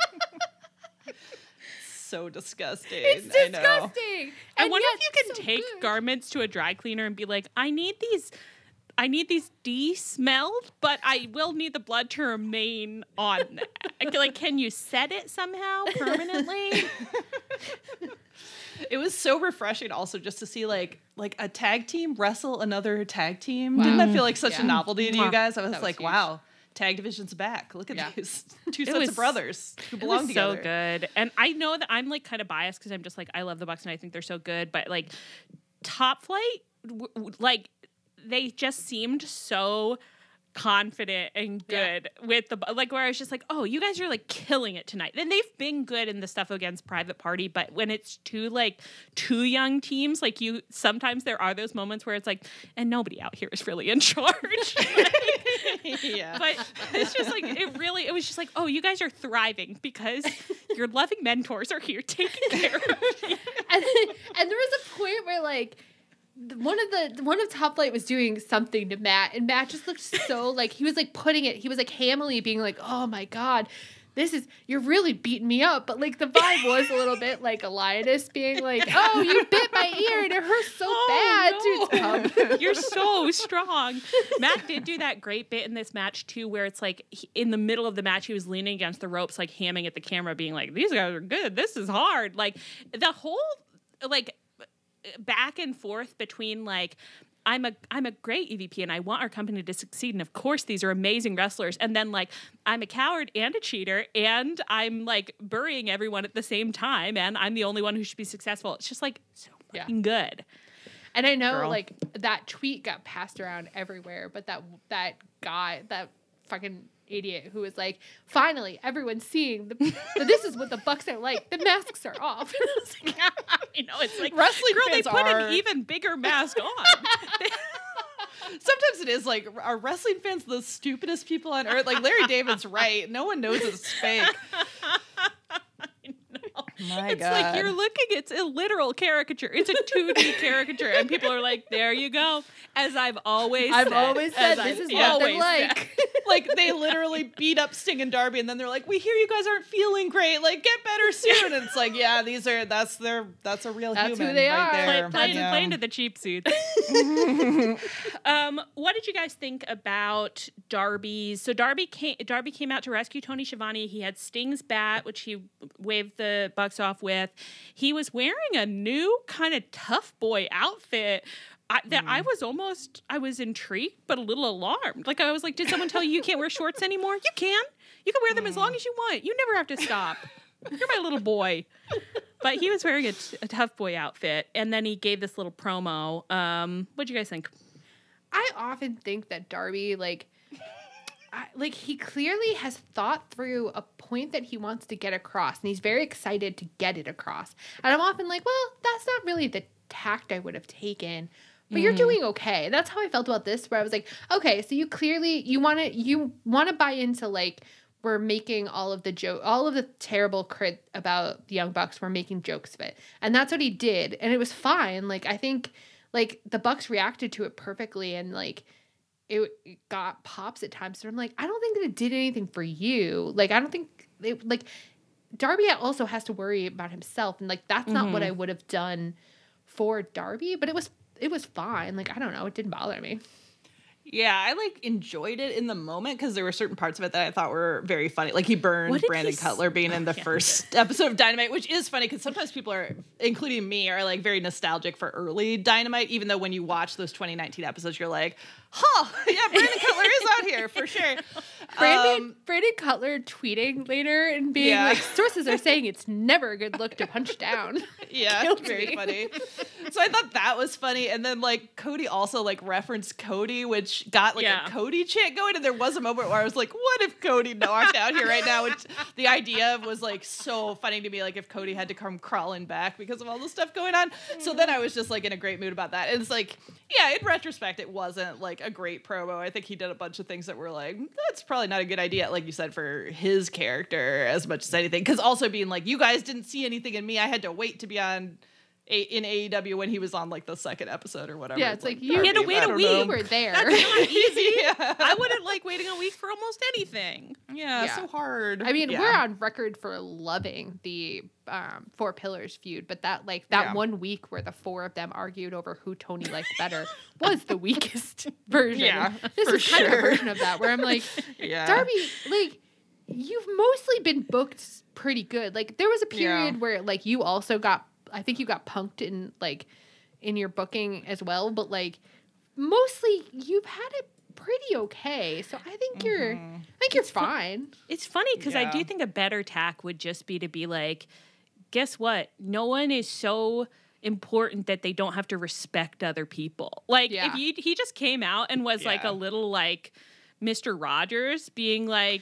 So disgusting. It's disgusting. I wonder if you can take garments to a dry cleaner and be like, I need these de-smelled, but I will need the blood to remain on. Like, can you set it somehow permanently? It was so refreshing also just to see like a tag team wrestle another tag team. Wow. Didn't that feel like such a novelty to you guys? I was like, huge. Wow, tag division's back. Look at these two sets of brothers who belong together. So good. And I know that I'm like kind of biased because I'm just like, I love the Bucks and I think they're so good. But like Top Flight, like they just seemed so confident and good with the like where I was just like, oh, you guys are like killing it tonight. And they've been good in the stuff against Private Party, but when it's two young teams, like sometimes there are those moments where it's like, and nobody out here is really in charge. But it's just like it was just like, oh, you guys are thriving because your loving mentors are here taking care of you. And there was a point where like one of Top Flight was doing something to Matt, and Matt just looked so like he was like hamily being like, oh my God, you're really beating me up. But like the vibe was a little bit like Elias being like, oh, you bit my ear and it hurts so bad. Dude, you're so strong. Matt did do that great bit in this match too, where it's like in the middle of the match, he was leaning against the ropes, like hamming at the camera, being like, these guys are good. This is hard. Like the whole like back and forth between like I'm a great EVP and I want our company to succeed, and of course these are amazing wrestlers, and then like I'm a coward and a cheater and I'm like burying everyone at the same time and I'm the only one who should be successful. It's just like so fucking good. And I know like that tweet got passed around everywhere, but that guy, that fucking idiot who was like, finally everyone's seeing that this is what the Bucks are like. The masks are off. Like, I know, it's like wrestling girl, fans they put an even bigger mask on. Sometimes it is like, are wrestling fans the stupidest people on earth? Like Larry David's right. No one knows it's fake. I know. My it's God. like you're looking, it's a literal caricature. It's a 2D caricature. And people are like, there you go. As I've always said. This is what they're like. Like, they literally beat up Sting and Darby, and then they're like, we hear you guys aren't feeling great. Like, get better soon. And it's like, yeah, that's a real that's human who they right are. there. Playing to the cheap suits. What did you guys think about Darby's? So Darby came out to rescue Tony Schiavone. He had Sting's bat, which he waved the Bucks off with. He was wearing a new kind of tough boy outfit. I was intrigued, but a little alarmed. Like, I was like, did someone tell you can't wear shorts anymore? You can. You can wear them as long as you want. You never have to stop. You're my little boy. But he was wearing a tough boy outfit, and then he gave this little promo. What'd you guys think? I often think that Darby, he clearly has thought through a point that he wants to get across, and he's very excited to get it across. And I'm often like, well, that's not really the tact I would have taken. But you're doing okay. That's how I felt about this, where I was like, okay, so you clearly you want to buy into, like, we're making all of the terrible crit about the Young Bucks, we're making jokes of it. And that's what he did. And it was fine. Like, I think, like, the Bucks reacted to it perfectly, and, like, it got pops at times. So I'm like, I don't think that it did anything for you. Like, I don't think Darby also has to worry about himself. And, like, that's not what I would have done for Darby, but it was fine. Like, I don't know. It didn't bother me. Yeah, I, like, enjoyed it in the moment because there were certain parts of it that I thought were very funny. Like, he burned Brandon Cutler being in the first episode of Dynamite, which is funny because sometimes people are, including me, are, like, very nostalgic for early Dynamite, even though when you watch those 2019 episodes, you're like, yeah, Brandon Cutler is out here for sure. Brandon Cutler tweeting later and being like, sources are saying it's never a good look to punch down. Yeah, very funny. So I thought that was funny. And then, like, Cody also, like, referenced Cody, which got, like, a Cody chant going. And there was a moment where I was like, what if Cody knocked out here right now? Which the idea of was, like, so funny to me. Like, if Cody had to come crawling back because of all the stuff going on. So then I was just, like, in a great mood about that. And it's like, yeah, in retrospect, it wasn't, like, a great promo. I think he did a bunch of things that were like, that's probably not a good idea, like you said, for his character as much as anything. Because also being like, you guys didn't see anything in me. I had to wait to be on in AEW when he was on, like, the second episode or whatever. Yeah, it's like you had to wait a week. You were there. That's not easy. I wouldn't like waiting a week for almost anything. Yeah, so hard. I mean, we're on record for loving the Four Pillars feud, but that 1 week where the four of them argued over who Tony liked better was the weakest version. Yeah, this is kind of a version of that where I'm like, Darby, like, you've mostly been booked pretty good. Like, there was a period where, like, you also got, I think you got punked in, like, in your booking as well, but, like, mostly you've had it pretty okay. So I think you're fine. It's funny because I do think a better tack would just be to be like, guess what? No one is so important that they don't have to respect other people. Like, if he just came out and was like a little, like, Mr. Rogers being like,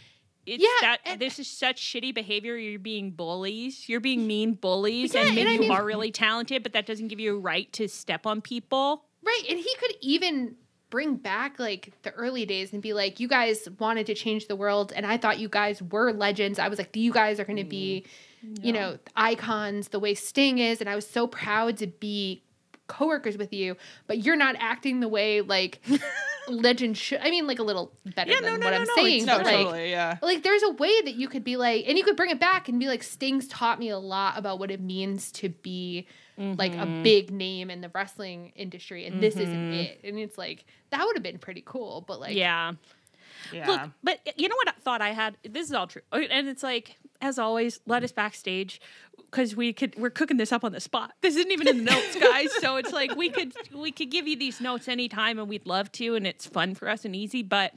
this is such shitty behavior. You're being bullies. You're being mean bullies, and maybe you are really talented, but that doesn't give you a right to step on people. Right, and he could even bring back, like, the early days and be like, you guys wanted to change the world, and I thought you guys were legends. I was like, you guys are going to be, you know, icons the way Sting is, and I was so proud to be coworkers with you, but you're not acting the way, like, legend should. I mean, like, a little better than what I'm saying. No, but, like, totally, like, there's a way that you could be like, and you could bring it back and be like, Sting's taught me a lot about what it means to be like a big name in the wrestling industry, and this isn't it. And it's like, that would have been pretty cool, but like, Look, but you know what I thought I had? This is all true, and it's like, as always, let us backstage because we're cooking this up on the spot. This isn't even in the notes, guys. So it's like we could give you these notes anytime, and we'd love to, and it's fun for us and easy. But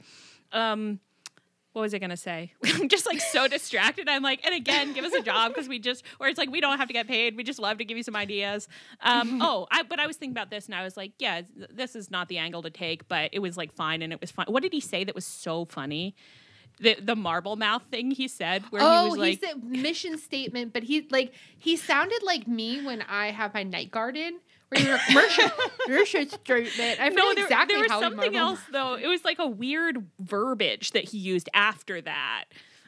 what was I gonna say? I'm just like so distracted. I'm like, and again, give us a job because or it's like we don't have to get paid. We just love to give you some ideas. But I was thinking about this, and I was like, yeah, this is not the angle to take, but it was like fine, and it was fun. What did he say that was so funny? The marble mouth thing he said, where he was like, he said mission statement, but he sounded like me when I have my night garden. Where you're like, mission statement. I forget exactly there was how something else though. It was like a weird verbiage that he used after that.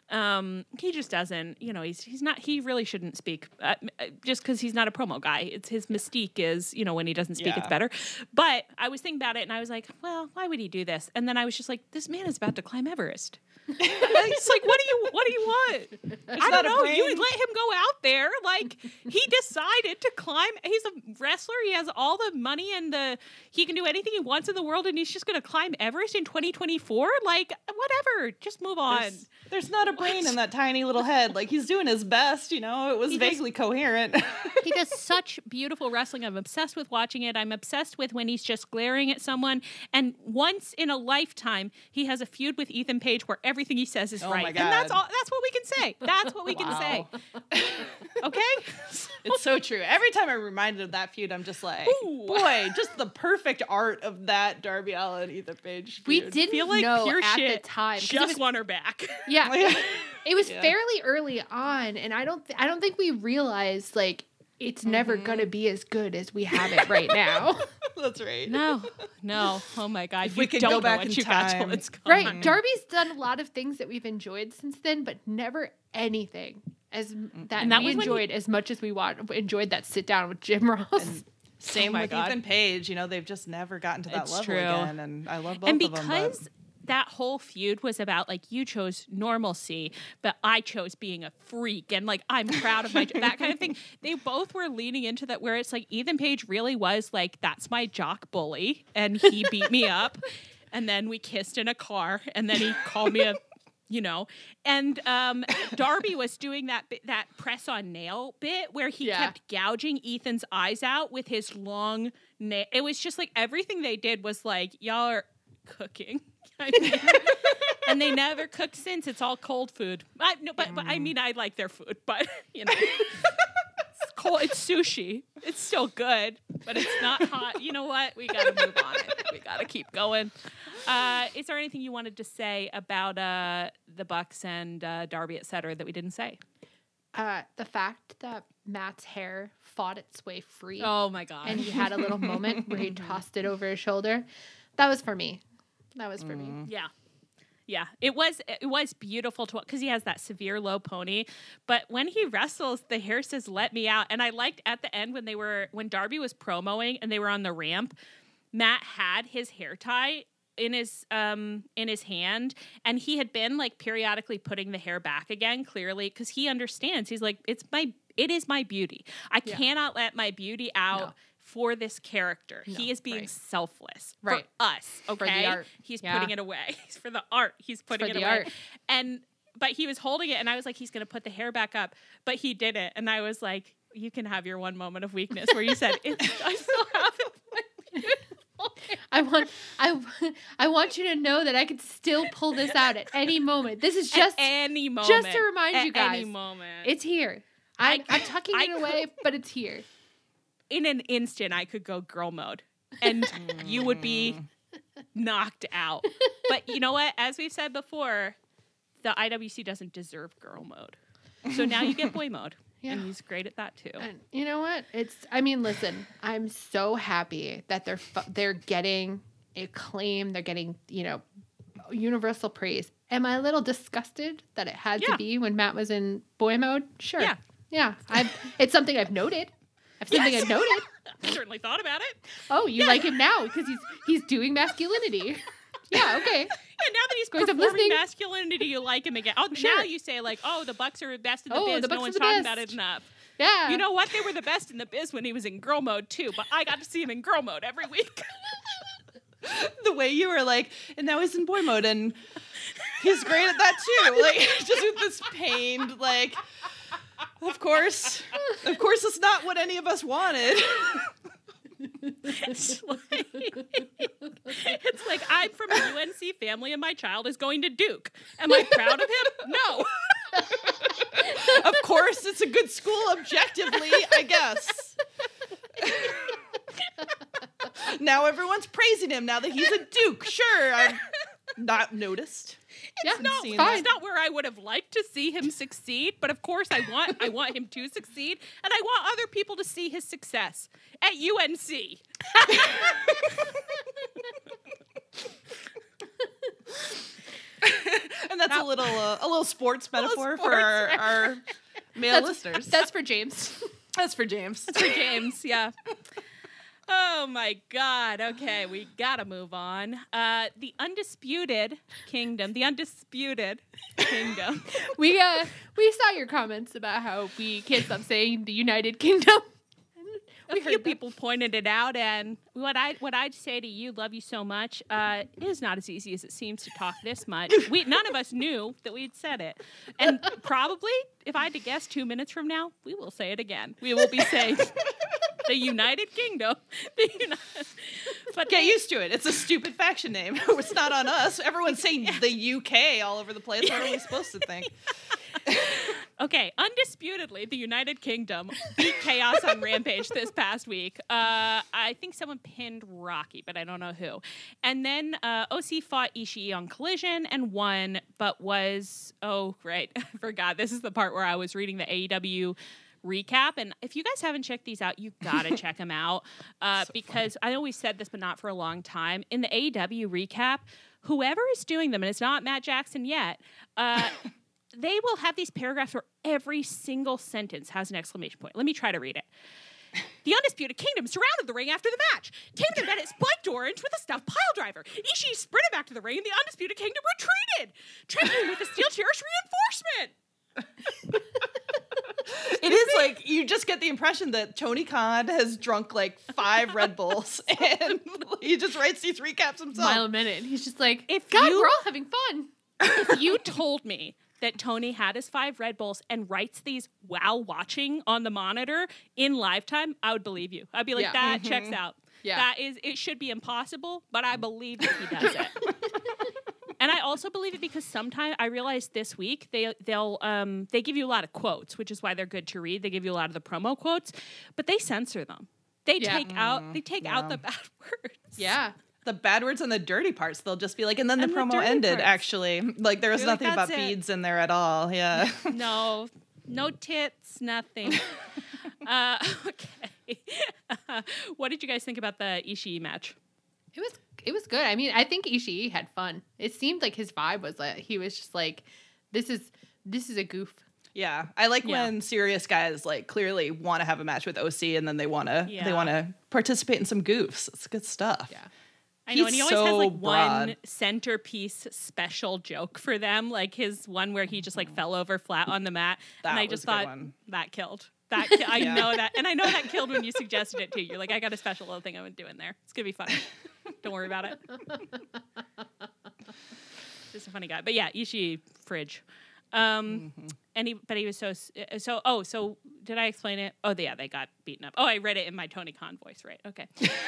He just doesn't, you know, he's not, he really shouldn't speak just because he's not a promo guy. It's his mystique is, you know, when he doesn't speak, it's better. But I was thinking about it and I was like, well, why would he do this? And then I was just like, this man is about to climb Everest. It's like, what do you want? I don't know. You would let him go out there. Like, he decided to climb. He's a wrestler. He has all the money and he can do anything he wants in the world, and he's just going to climb Everest in 2024. Like, whatever. Just move on. There's not a brain in that tiny little head. Like, he's doing his best, you know. It was vaguely coherent. He does such beautiful wrestling. I'm obsessed with watching it. I'm obsessed with when he's just glaring at someone. And once in a lifetime, he has a feud with Ethan Page where everything he says is right. And that's all. That's what we can say. That's what we can say. Okay? It's so true. Every time I'm reminded of that feud, I'm just like, boy, just the perfect art of that Darby Allin, Ethan Page feud. We didn't feel like know pure at shit the time. Just want her back. Yeah. It was fairly early on, and I don't think we realized, like, it's never going to be as good as we have it right now. That's right. No. Oh my God. If we could go back in time. Right. Darby's done a lot of things that we've enjoyed since then, but never anything that we enjoyed as much as we enjoyed that sit down with Jim Ross. And same with Ethan Page. You know, they've just never gotten to that level again, and I love both of them. And because that whole feud was about, like, you chose normalcy, but I chose being a freak, and, like, I'm proud of that kind of thing. They both were leaning into that, where it's like Ethan Page really was like, that's my jock bully, and he beat me up, and then we kissed in a car, and then he called me a, you know, and Darby was doing that press on nail bit where he kept gouging Ethan's eyes out with his long nail. It was just like everything they did was like, y'all are cooking. And they never cooked since. It's all cold food. But I mean, I like their food, but you know, it's cold. It's sushi. It's still good, but it's not hot. You know what? We got to move on it. We got to keep going. Is there anything you wanted to say about the Bucks and Darby, et cetera, that we didn't say? The fact that Matt's hair fought its way free. Oh my God. And he had a little moment where he tossed it over his shoulder. That was for me. Yeah. Yeah, it was beautiful to watch because he has that severe low pony. But when he wrestles, the hair says "Let me out." And I liked at the end when Darby was promoing and they were on the ramp, Matt had his hair tie in his hand, and he had been like periodically putting the hair back again, clearly because he understands. He's like, it is my beauty. I cannot let my beauty out. No. For this character. No, he is being selfless for us, okay? For the art. He's putting it away. He's for the art. He's putting it away. But he was holding it, and I was like, he's going to put the hair back up, but he didn't. And I was like, you can have your one moment of weakness where you said, I still have it. I want you to know that I could still pull this out at any moment. This is just at any moment. Just to remind you guys. Any moment. It's here. I'm tucking it away, but it's here. In an instant, I could go girl mode, and you would be knocked out. But you know what? As we've said before, the IWC doesn't deserve girl mode. So now you get boy mode, and he's great at that too. And you know what? Listen, I'm so happy that they're getting acclaim. They're getting, you know, universal praise. Am I a little disgusted that it had to be when Matt was in boy mode? Sure. Yeah. It's something I've noted. I've noted. I certainly thought about it. Oh, you like him now because he's doing masculinity. Yeah, okay. And now that he's performing masculinity, you like him again. Oh, sure. Now you say like, oh, the Bucks are best in the biz. No one's talking about it enough. Yeah. You know what? They were the best in the biz when he was in girl mode too, but I got to see him in girl mode every week. The way you were like, and now he's in boy mode, and he's great at that too. Like, just with this pained, like... Of course, it's not what any of us wanted. It's like I'm from a UNC family and my child is going to Duke. Am I proud of him? No. Of course, it's a good school objectively, I guess. Now everyone's praising him now that he's a Duke. Sure, I've not noticed. It's not where I would have liked to see him succeed, but of course I want him to succeed, and I want other people to see his success at UNC. And that's a little sports metaphor for our male listeners. That's for James. That's for James. That's for James, yeah. Oh my God. Okay, we gotta move on. The undisputed kingdom. We saw your comments about how we can't stop saying the United Kingdom. A few people pointed it out, and what I'd say to you, love you so much. It is not as easy as it seems to talk this much. None of us knew that we'd said it, and probably, if I had to guess, 2 minutes from now, we will say it again. We will be saying the United Kingdom. But get used to it. It's a stupid faction name. It's not on us. Everyone's saying the UK all over the place. What are we supposed to think? Okay, undisputedly, the United Kingdom beat Chaos on Rampage this past week. I think someone pinned Rocky, but I don't know who. And then OC fought Ishii on Collision and won, but was, oh, right, I forgot. This is the part where I was reading the AEW recap. And if you guys haven't checked these out, you gotta check them out. Because I always said this, but not for a long time. In the AEW recap, whoever is doing them, and it's not Matt Jackson yet, they will have these paragraphs where every single sentence has an exclamation point. Let me try to read it. The Undisputed Kingdom surrounded the ring after the match. Taven and Bennett spiked Orange with a stuffed piledriver. Ishii sprinted back to the ring, and the Undisputed Kingdom retreated, tripping with a steel chair's reinforcement. It is like, you just get the impression that Tony Khan has drunk like 5 Red Bulls, and he just writes these recaps himself. Mile a minute. And he's just like, we're all having fun. If you told me that Tony had his 5 Red Bulls and writes these while watching on the monitor in live time, I would believe you. I'd be like, that checks out. Yeah. It should be impossible, but I believe that he does it. And I also believe it because sometimes I realized this week they give you a lot of quotes, which is why they're good to read. They give you a lot of the promo quotes, but they censor them. They take out the bad words. Yeah. The bad words and the dirty parts, they'll just be like, and then the promo ended, parts. Actually. Like, there was nothing about beads in there at all. Yeah. No tits, nothing. Okay. What did you guys think about the Ishii match? It was good. I mean, I think Ishii had fun. It seemed like his vibe was like, he was just like, this is a goof. Yeah, I like when serious guys like clearly want to have a match with OC, and then they want to participate in some goofs. It's good stuff. Yeah. I know, and he always has like one centerpiece special joke for them, like his one where he just like fell over flat on the mat, and I just thought that killed. I know that, and I know that killed when you suggested it too. You're like, I got a special little thing I'm gonna do in there. It's gonna be funny. Don't worry about it. Just a funny guy, but yeah, Ishii fridge. And he was so did I explain it? Oh yeah, they got beaten up. Oh, I read it in my Tony Khan voice, right? Okay.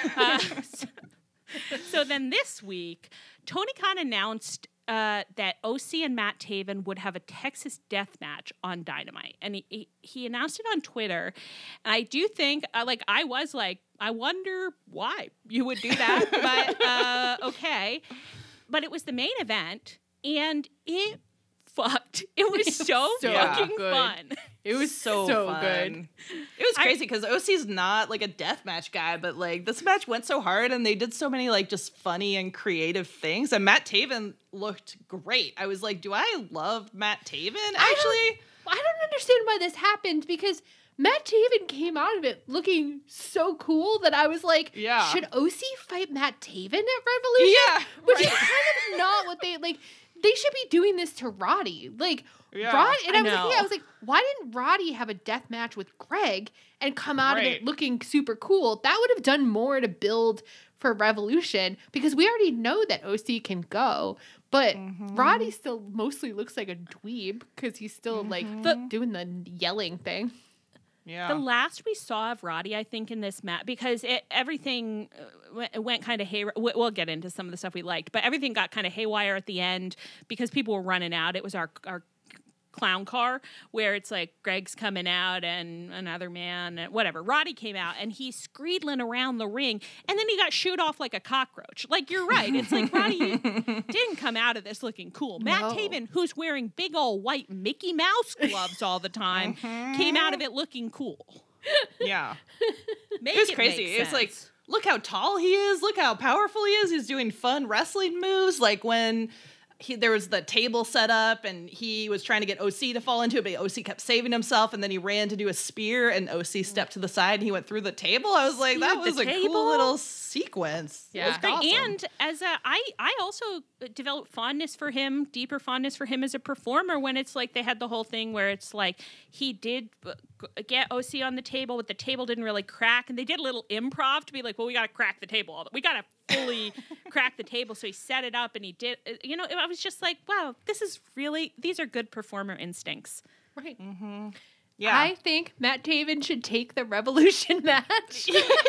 So then this week, Tony Khan announced that OC and Matt Taven would have a Texas death match on Dynamite. And he announced it on Twitter. And I do think, I was like, I wonder why you would do that. But okay. But it was the main event, and it fucked. It was so fucking fun. It was so good. It was crazy because OC's not like a deathmatch guy, but like this match went so hard, and they did so many like just funny and creative things. And Matt Taven looked great. I was like, do I love Matt Taven? Actually, I don't understand why this happened, because Matt Taven came out of it looking so cool that I was like, should OC fight Matt Taven at Revolution? Yeah, which is kind of not what they like. They should be doing this to Roddy. Like, Roddy, and I was like, why didn't Roddy have a death match with Greg and come out of it looking super cool? That would have done more to build for Revolution, because we already know that OC can go. But Roddy still mostly looks like a dweeb because he's still like doing the yelling thing. Yeah. The last we saw of Roddy, I think, in this match, because everything went kind of haywire. We'll get into some of the stuff we liked, but everything got kind of haywire at the end because people were running out. It was our clown car where it's like Greg's coming out and another man, and whatever. Roddy came out and he's screedling around the ring, and then he got shooed off like a cockroach. Like, you're right. It's like Roddy didn't come out of this looking cool. No. Matt Taven, who's wearing big old white Mickey Mouse gloves all the time, came out of it looking cool. Yeah. It was crazy. It's like, look how tall he is. Look how powerful he is. He's doing fun wrestling moves. Like when there was the table set up, and he was trying to get OC to fall into it, but OC kept saving himself, and then he ran to do a spear, and OC stepped to the side, and he went through the table. I was like, that was a cool little sequence. Yeah, it was great. Awesome. And as I also developed deeper fondness for him as a performer when it's like they had the whole thing where it's like he did get OC on the table, but the table didn't really crack, and they did a little improv to be like, well, we got to crack the table. We got to fully crack the table. So he set it up, and he did, I was just like, wow, these are good performer instincts. Right. Mm-hmm. Yeah. I think Matt Taven should take the Revolution match.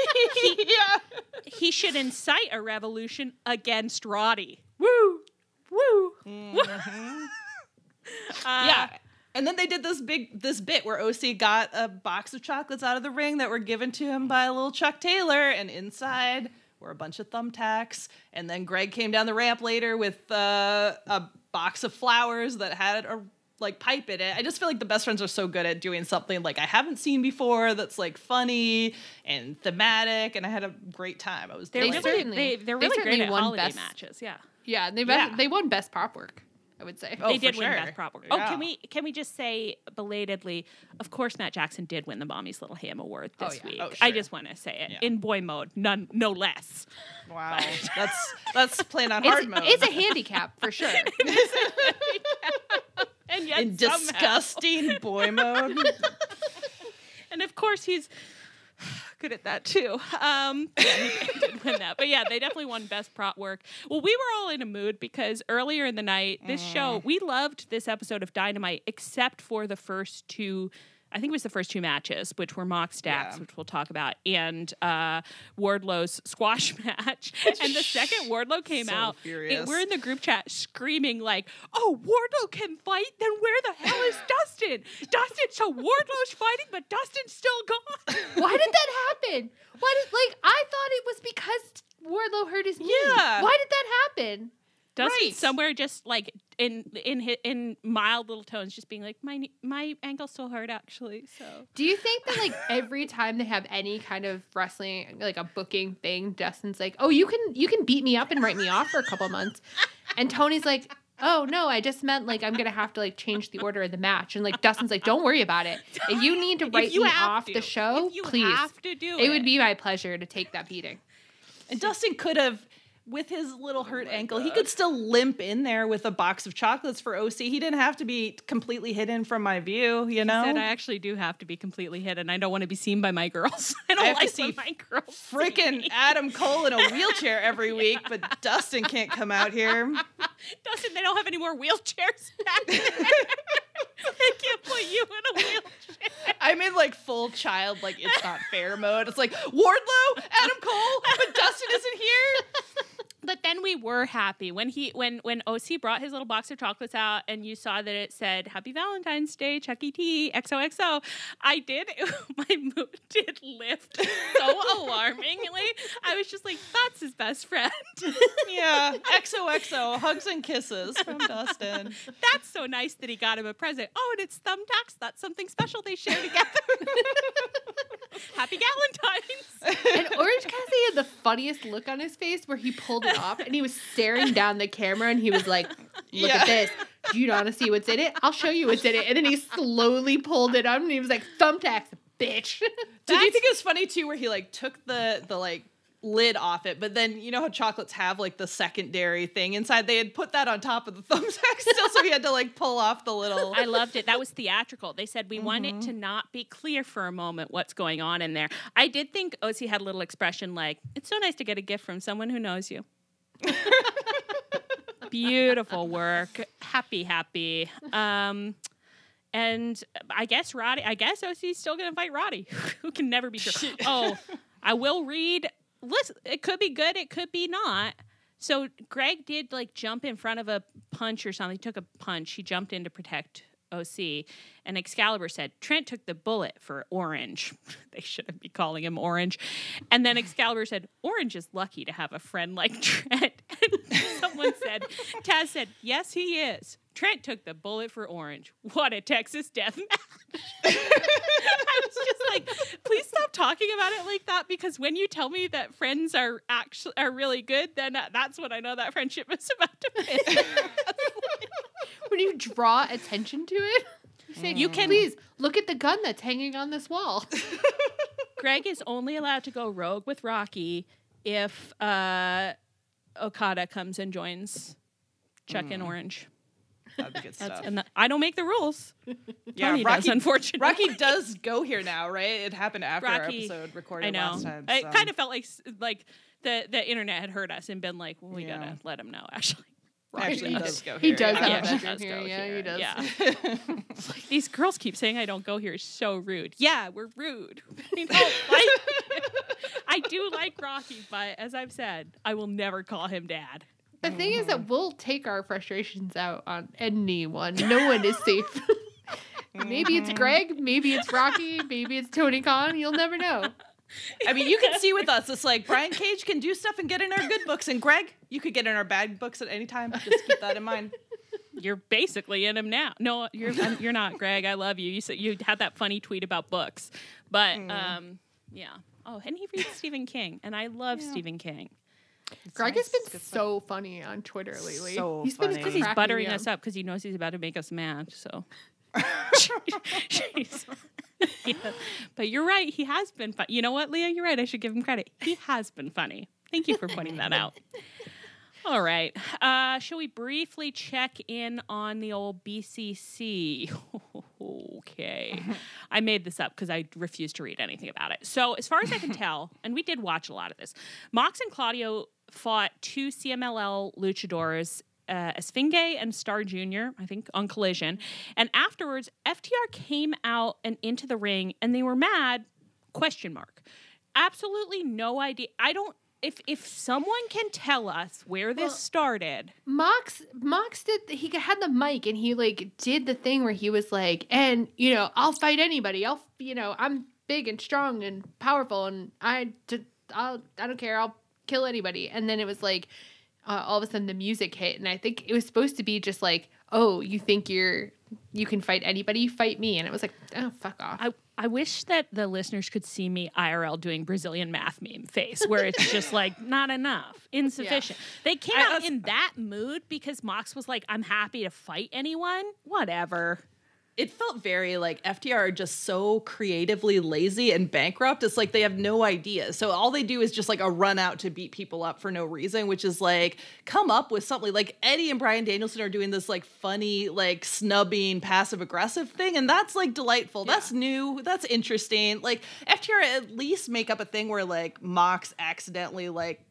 He should incite a revolution against Roddy. Woo! Woo! Mm-hmm. Yeah. And then they did this bit where OC got a box of chocolates out of the ring that were given to him by a little Chuck Taylor, and inside were a bunch of thumbtacks. And then Greg came down the ramp later with a box of flowers that had a pipe in it. I just feel like the Best Friends are so good at doing something like I haven't seen before that's like funny and thematic, and I had a great time. They're really great at holiday matches. Yeah. Yeah, they won Best Prop Work, I would say. They did win Best Prop Work. Yeah. Oh, can we just say belatedly, of course Matt Jackson did win the Mommy's Little Ham Award this week. Oh, sure. I just want to say it. In boy mode, no less. Wow. That's playing on hard mode. It's a handicap for sure. And yet in disgusting boy mode. And of course he's good at that too. He did win that. But yeah, they definitely won Best Prop Work. Well, we were all in a mood because earlier in the night, this show, we loved this episode of Dynamite except for the first two. I think it was the first two matches, which were mock stacks, which we'll talk about, and Wardlow's squash match. And the second Wardlow came out, we're in the group chat screaming like, "Oh, Wardlow can fight? Then where the hell is Dustin? So Wardlow's fighting, but Dustin's still gone." Why did that happen? I thought it was because Wardlow hurt his knee. Yeah. Why did that happen? Dustin somewhere just like in mild little tones, just being like, my ankle still hurt actually. So do you think that like every time they have any kind of wrestling, like a booking thing, Dustin's like, oh, you can beat me up and write me off for a couple months, and Tony's like, oh no, I just meant like I'm gonna have to like change the order of the match, and like Dustin's like, don't worry about it. If you need to write me off the show, please, it would be my pleasure to take that beating. And Dustin could have. With his little hurt ankle, he could still limp in there with a box of chocolates for OC. He didn't have to be completely hidden from my view, you know? He said, I actually do have to be completely hidden. I don't want to be seen by my girls. I don't like to see my girls. Freaking Adam Cole in a wheelchair every week, but Dustin can't come out here. Dustin, they don't have any more wheelchairs back there. They can't put you in a wheelchair. I'm in like full child, like it's not fair mode. It's like Wardlow, Adam Cole, but Dustin isn't here. But then we were happy when OC brought his little box of chocolates out, and you saw that it said "Happy Valentine's Day, Chuck E. T. XOXO." My mood did lift so alarmingly. I was just like, "That's his best friend." Yeah, XOXO, hugs and kisses from Dustin. That's so nice that he got him a present. Oh, and it's thumbtacks. That's something special they share together. Happy Galentine's. And Orange Cassidy had the funniest look on his face where he pulled it off and he was staring down the camera and he was like, look at this. Do you want to see what's in it? I'll show you what's in it. And then he slowly pulled it up and he was like, thumbtacks, bitch. Did you think it was funny too where he like took the like lid off it, but then you know how chocolates have like the secondary thing inside? They had put that on top of the thumbtack still, so he had to like pull off the little. I loved it. That was theatrical. They said we want it to not be clear for a moment what's going on in there. I did think OC had a little expression like, "It's so nice to get a gift from someone who knows you." Beautiful work. Happy. And I guess OC's still gonna fight Roddy, who can never be sure. Oh, I will read. Listen, it could be good, it could be not. So Greg did like jump in front of a punch or something. He took a punch. He jumped in to protect OC. And Excalibur said, Trent took the bullet for Orange. They shouldn't be calling him Orange. And then Excalibur said, Orange is lucky to have a friend like Trent. And someone said, Taz said, yes, he is. Trent took the bullet for Orange. What a Texas death match. I was just like, please stop talking about it like that, because when you tell me that friends are really good, then that's when I know that friendship is about to finish. When you draw attention to it, you say, you can please look at the gun that's hanging on this wall. Greg is only allowed to go rogue with Rocky if Okada comes and joins Chuck and Orange. That'd be good stuff. I don't make the rules. Yeah, Tony Rocky does, unfortunately. Rocky does go here now, right? It happened after our Rocky, episode recorded I know. last time. So. It kind of felt like the internet had heard us and been like, well, we gotta let him know. Actually, Rocky does go here. He does have a bedroom here. Yeah, he does. Yeah. Like, these girls keep saying I don't go here. It's so rude. Yeah, we're rude. We don't like I do like Rocky, but as I've said, I will never call him dad. The thing is that we'll take our frustrations out on anyone. No one is safe. Maybe it's Greg, maybe it's Rocky, maybe it's Tony Khan. You'll never know. I mean, you can see with us, it's like Brian Cage can do stuff and get in our good books, and Greg, you could get in our bad books at any time. Just keep that in mind. You're basically in them now. No, you're not, Greg. I love you. You said you had that funny tweet about books, but yeah. Oh, and he reads Stephen King, and I love Stephen King. Greg has been so funny on Twitter lately. He's been because he's buttering us up because he knows he's about to make us mad. So, yeah. But you're right. He has been funny. You know what, Leah? You're right. I should give him credit. He has been funny. Thank you for pointing that out. All right. Shall we briefly check in on the old BCC? Okay. I made this up because I refused to read anything about it. So as far as I can tell, and we did watch a lot of this, Mox and Claudio fought two CMLL luchadors, Esfinge and Star Jr., I think, on Collision. And afterwards, FTR came out and into the ring, and they were mad, ? Absolutely no idea. I don't, if someone can tell us where this started. Mox he had the mic and he like did the thing where he was like, and I'll fight anybody. I'm big and strong and powerful and I don't care. I'll kill anybody. And then it was like, all of a sudden the music hit. And I think it was supposed to be just like, oh, you think you can fight anybody? Fight me. And it was like, oh, fuck off. I wish that the listeners could see me IRL doing Brazilian math meme face, where it's just like, not enough, insufficient. Yeah. They came out in that mood because Mox was like, I'm happy to fight anyone, whatever. It felt very like FTR are just so creatively lazy and bankrupt. It's like they have no idea. So all they do is just like a run out to beat people up for no reason, which is like, come up with something. Like Eddie and Bryan Danielson are doing this like funny, like snubbing, passive aggressive thing. And that's like delightful. Yeah. That's new. That's interesting. Like FTR at least make up a thing where like Mox accidentally like,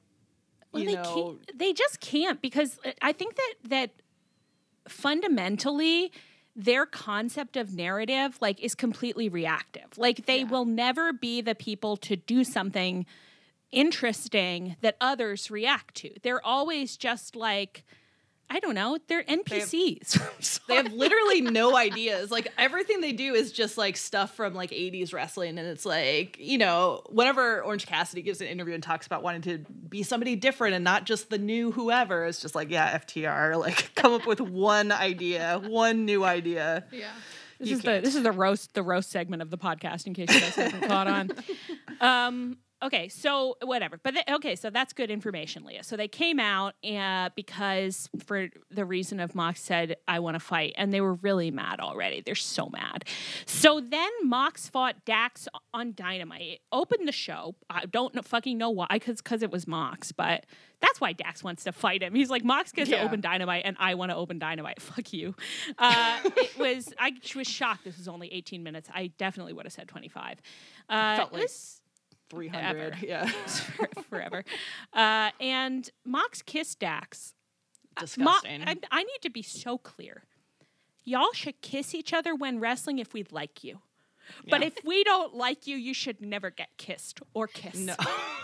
they just can't, because I think that fundamentally their concept of narrative like is completely reactive. Like they will never be the people to do something interesting that others react to. They're always just like, I don't know, they're NPCs. They have literally no ideas. Like everything they do is just like stuff from like 80s wrestling. And it's like, whenever Orange Cassidy gives an interview and talks about wanting to be somebody different and not just the new whoever, it's just like, yeah, FTR, like come up with one new idea. Yeah. This is the roast segment of the podcast in case you guys haven't caught on. Okay, so whatever. But so that's good information, Leah. So they came out because for the reason of Mox said, I want to fight. And they were really mad already. They're so mad. So then Mox fought Dax on Dynamite. Opened the show. I don't fucking know why, because it was Mox. But that's why Dax wants to fight him. He's like, Mox gets to open Dynamite and I want to open Dynamite. Fuck you. I was shocked this was only 18 minutes. I definitely would have said 25. Felt like 300, forever. And Mox kissed Dax. Disgusting. I need to be so clear. Y'all should kiss each other when wrestling if we like you. Yeah. But if we don't like you, you should never get kissed or kiss. No.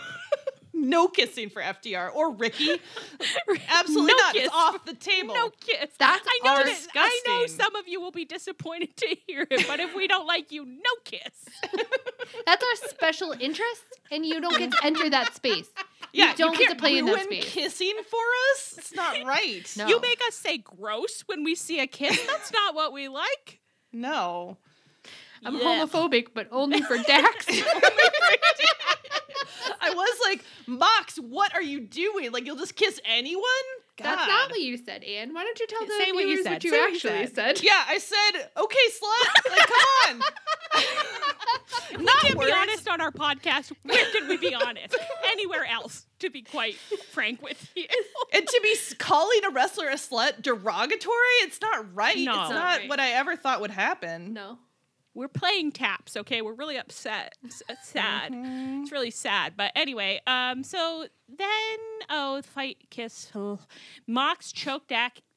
No kissing for FTR or Ricky. Absolutely not. Kiss. It's off the table. No kiss. Disgusting. I know some of you will be disappointed to hear it, but if we don't like you, no kiss. That's our special interest, and you don't get to enter that space. Yeah, you don't get to play in that ruin space. kissing for us. It's not right. No. You make us say gross when we see a kiss. That's not what we like. No. I'm homophobic, but only for Dax. I was like, Mox, what are you doing? Like, you'll just kiss anyone? God. That's not what you said, Anne. Why don't you tell the Say what you viewers said. what you Say what you actually said? Yeah, I said, okay, slut. Like, come on. We can't be honest on our podcast. Where did we be honest? Anywhere else, to be quite frank with you. And to be calling a wrestler a slut derogatory, it's not right. No. It's not what I ever thought would happen. No. We're playing taps, okay? We're really upset. Sad. Mm-hmm. It's really sad. But anyway, so then, fight, kiss. Mox choked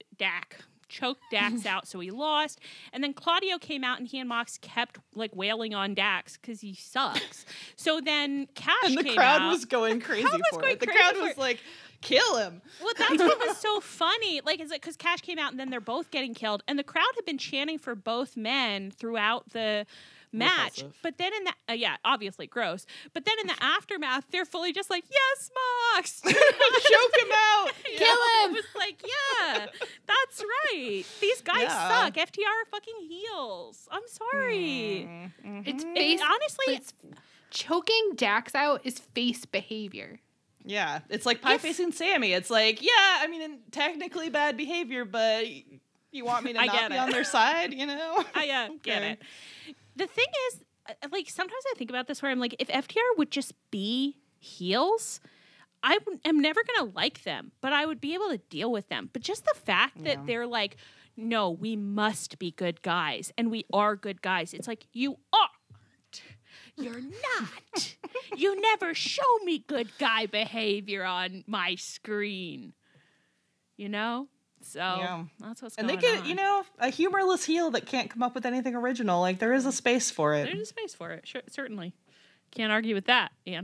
Dax out, so he lost. And then Claudio came out, and he and Mox kept like wailing on Dax because he sucks. So then Cash came out. And the crowd was going crazy for it. The crowd was like, kill him. Well, that's what was so funny. Like, is it because Cash came out and then they're both getting killed, and the crowd had been chanting for both men throughout the match. Repulsive. But then in the obviously gross. But then in the aftermath, they're fully just like, yes, Mox, Choke him out. kill him. It was like, yeah, that's right. These guys suck. FTR are fucking heels. I'm sorry. Mm-hmm. It's Honestly, it's choking Dax out is face behavior. Yeah, it's like pie-facing Sammy. It's like, yeah, I mean, technically bad behavior, but you want me to not be on their side, you know? I get it. The thing is, like, sometimes I think about this where I'm like, if FTR would just be heels, I am never going to like them, but I would be able to deal with them. But just the fact that they're like, no, we must be good guys, and we are good guys. It's like, you aren't. You're not. You never show me good guy behavior on my screen. You know? So that's what's going on. And they get, you know, a humorless heel that can't come up with anything original. Like, there is a space for it. There's a space for it. Sure, certainly. Can't argue with that, Ian.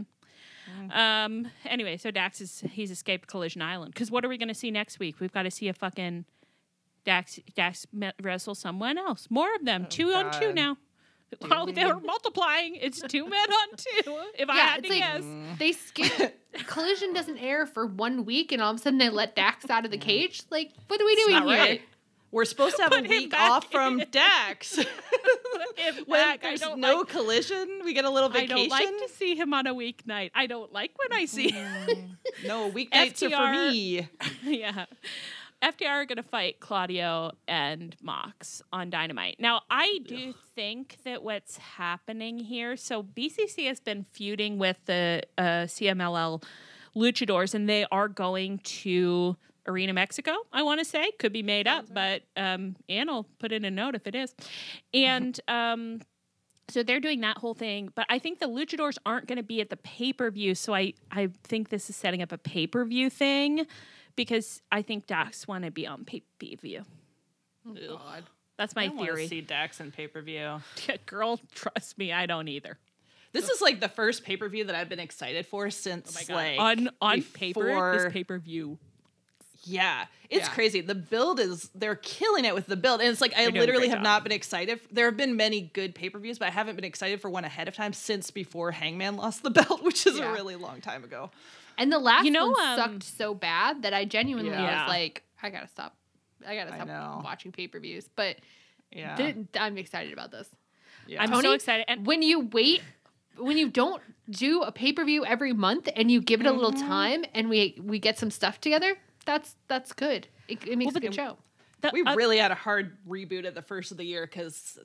Anyway, so he's escaped Collision Island. Because what are we going to see next week? We've got to see a fucking Dax wrestle someone else. More of them. 2 on 2 now. Well, they're multiplying. It's 2 men on 2. If I had to guess. They skip. Collision doesn't air for 1 week, and all of a sudden they let Dax out of the cage. Like, what are we doing here? Right. We're supposed to have a week off from Dax. When there's no Collision, we get a little vacation. I don't like to see him on a weeknight. I don't like when I see No, weeknights are for me. Yeah. FTR are going to fight Claudio and Mox on Dynamite. Now, I do think that what's happening here, so BCC has been feuding with the CMLL Luchadors, and they are going to Arena Mexico, I want to say. Could be made up, but Ann will put in a note if it is. And so they're doing that whole thing. But I think the Luchadors aren't going to be at the pay-per-view, so I think this is setting up a pay-per-view thing. Because I think Dax want to be on pay-per-view. Oh, God. That's my theory. I want to see Dax in pay-per-view. Girl, trust me, I don't either. This is like the first pay-per-view that I've been excited for since like on paper, this pay-per-view. Yeah, it's crazy. The build they're killing it with the build. And it's like, I literally have not been excited. There have been many good pay-per-views, but I haven't been excited for one ahead of time since before Hangman lost the belt, which is a really long time ago. And the last one sucked so bad that I genuinely was like, I gotta stop. I gotta stop watching pay-per-views. But I'm excited about this. Yeah. I'm so excited. And when you don't do a pay-per-view every month and you give it a little time and we get some stuff together, that's good. It makes a good show. We really had a hard reboot at the first of the year because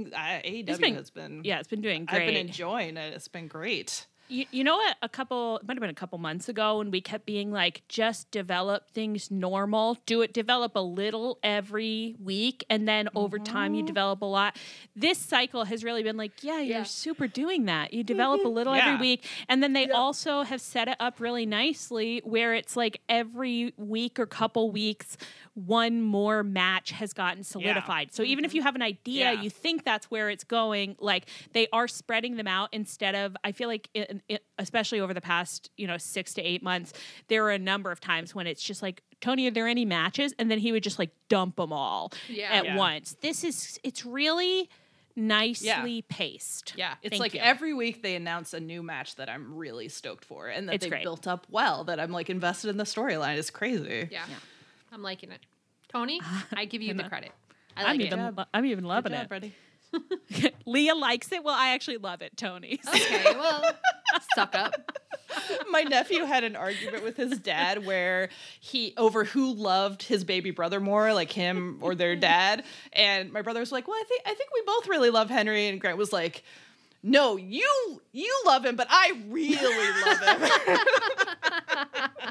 AEW has been... Yeah, it's been doing great. I've been enjoying it. It's been great. You know what? It might have been a couple months ago when we kept being like, just develop things normal. Develop a little every week, and then over time you develop a lot. This cycle has really been like, you're super doing that. You develop a little every week, and then they also have set it up really nicely where it's like every week or couple weeks, one more match has gotten solidified. So even if you have an idea, you think that's where it's going, like they are spreading them out instead of, I feel like, especially over the past, 6 to 8 months, there were a number of times when it's just like, Tony, are there any matches? And then he would just like dump them all at once. It's really nicely paced. Yeah, it's like every week they announce a new match that I'm really stoked for, and that they've built up well, that I'm like invested in the storyline. It's crazy. Yeah. I'm liking it. Tony, I give you the credit. I'm even loving it. Buddy. Leah likes it. Well, I actually love it, Tony. Okay, well, suck up. My nephew had an argument with his dad where over who loved his baby brother more, like him or their dad. And my brother was like, well, I think we both really love Henry. And Grant was like, no, you love him, but I really love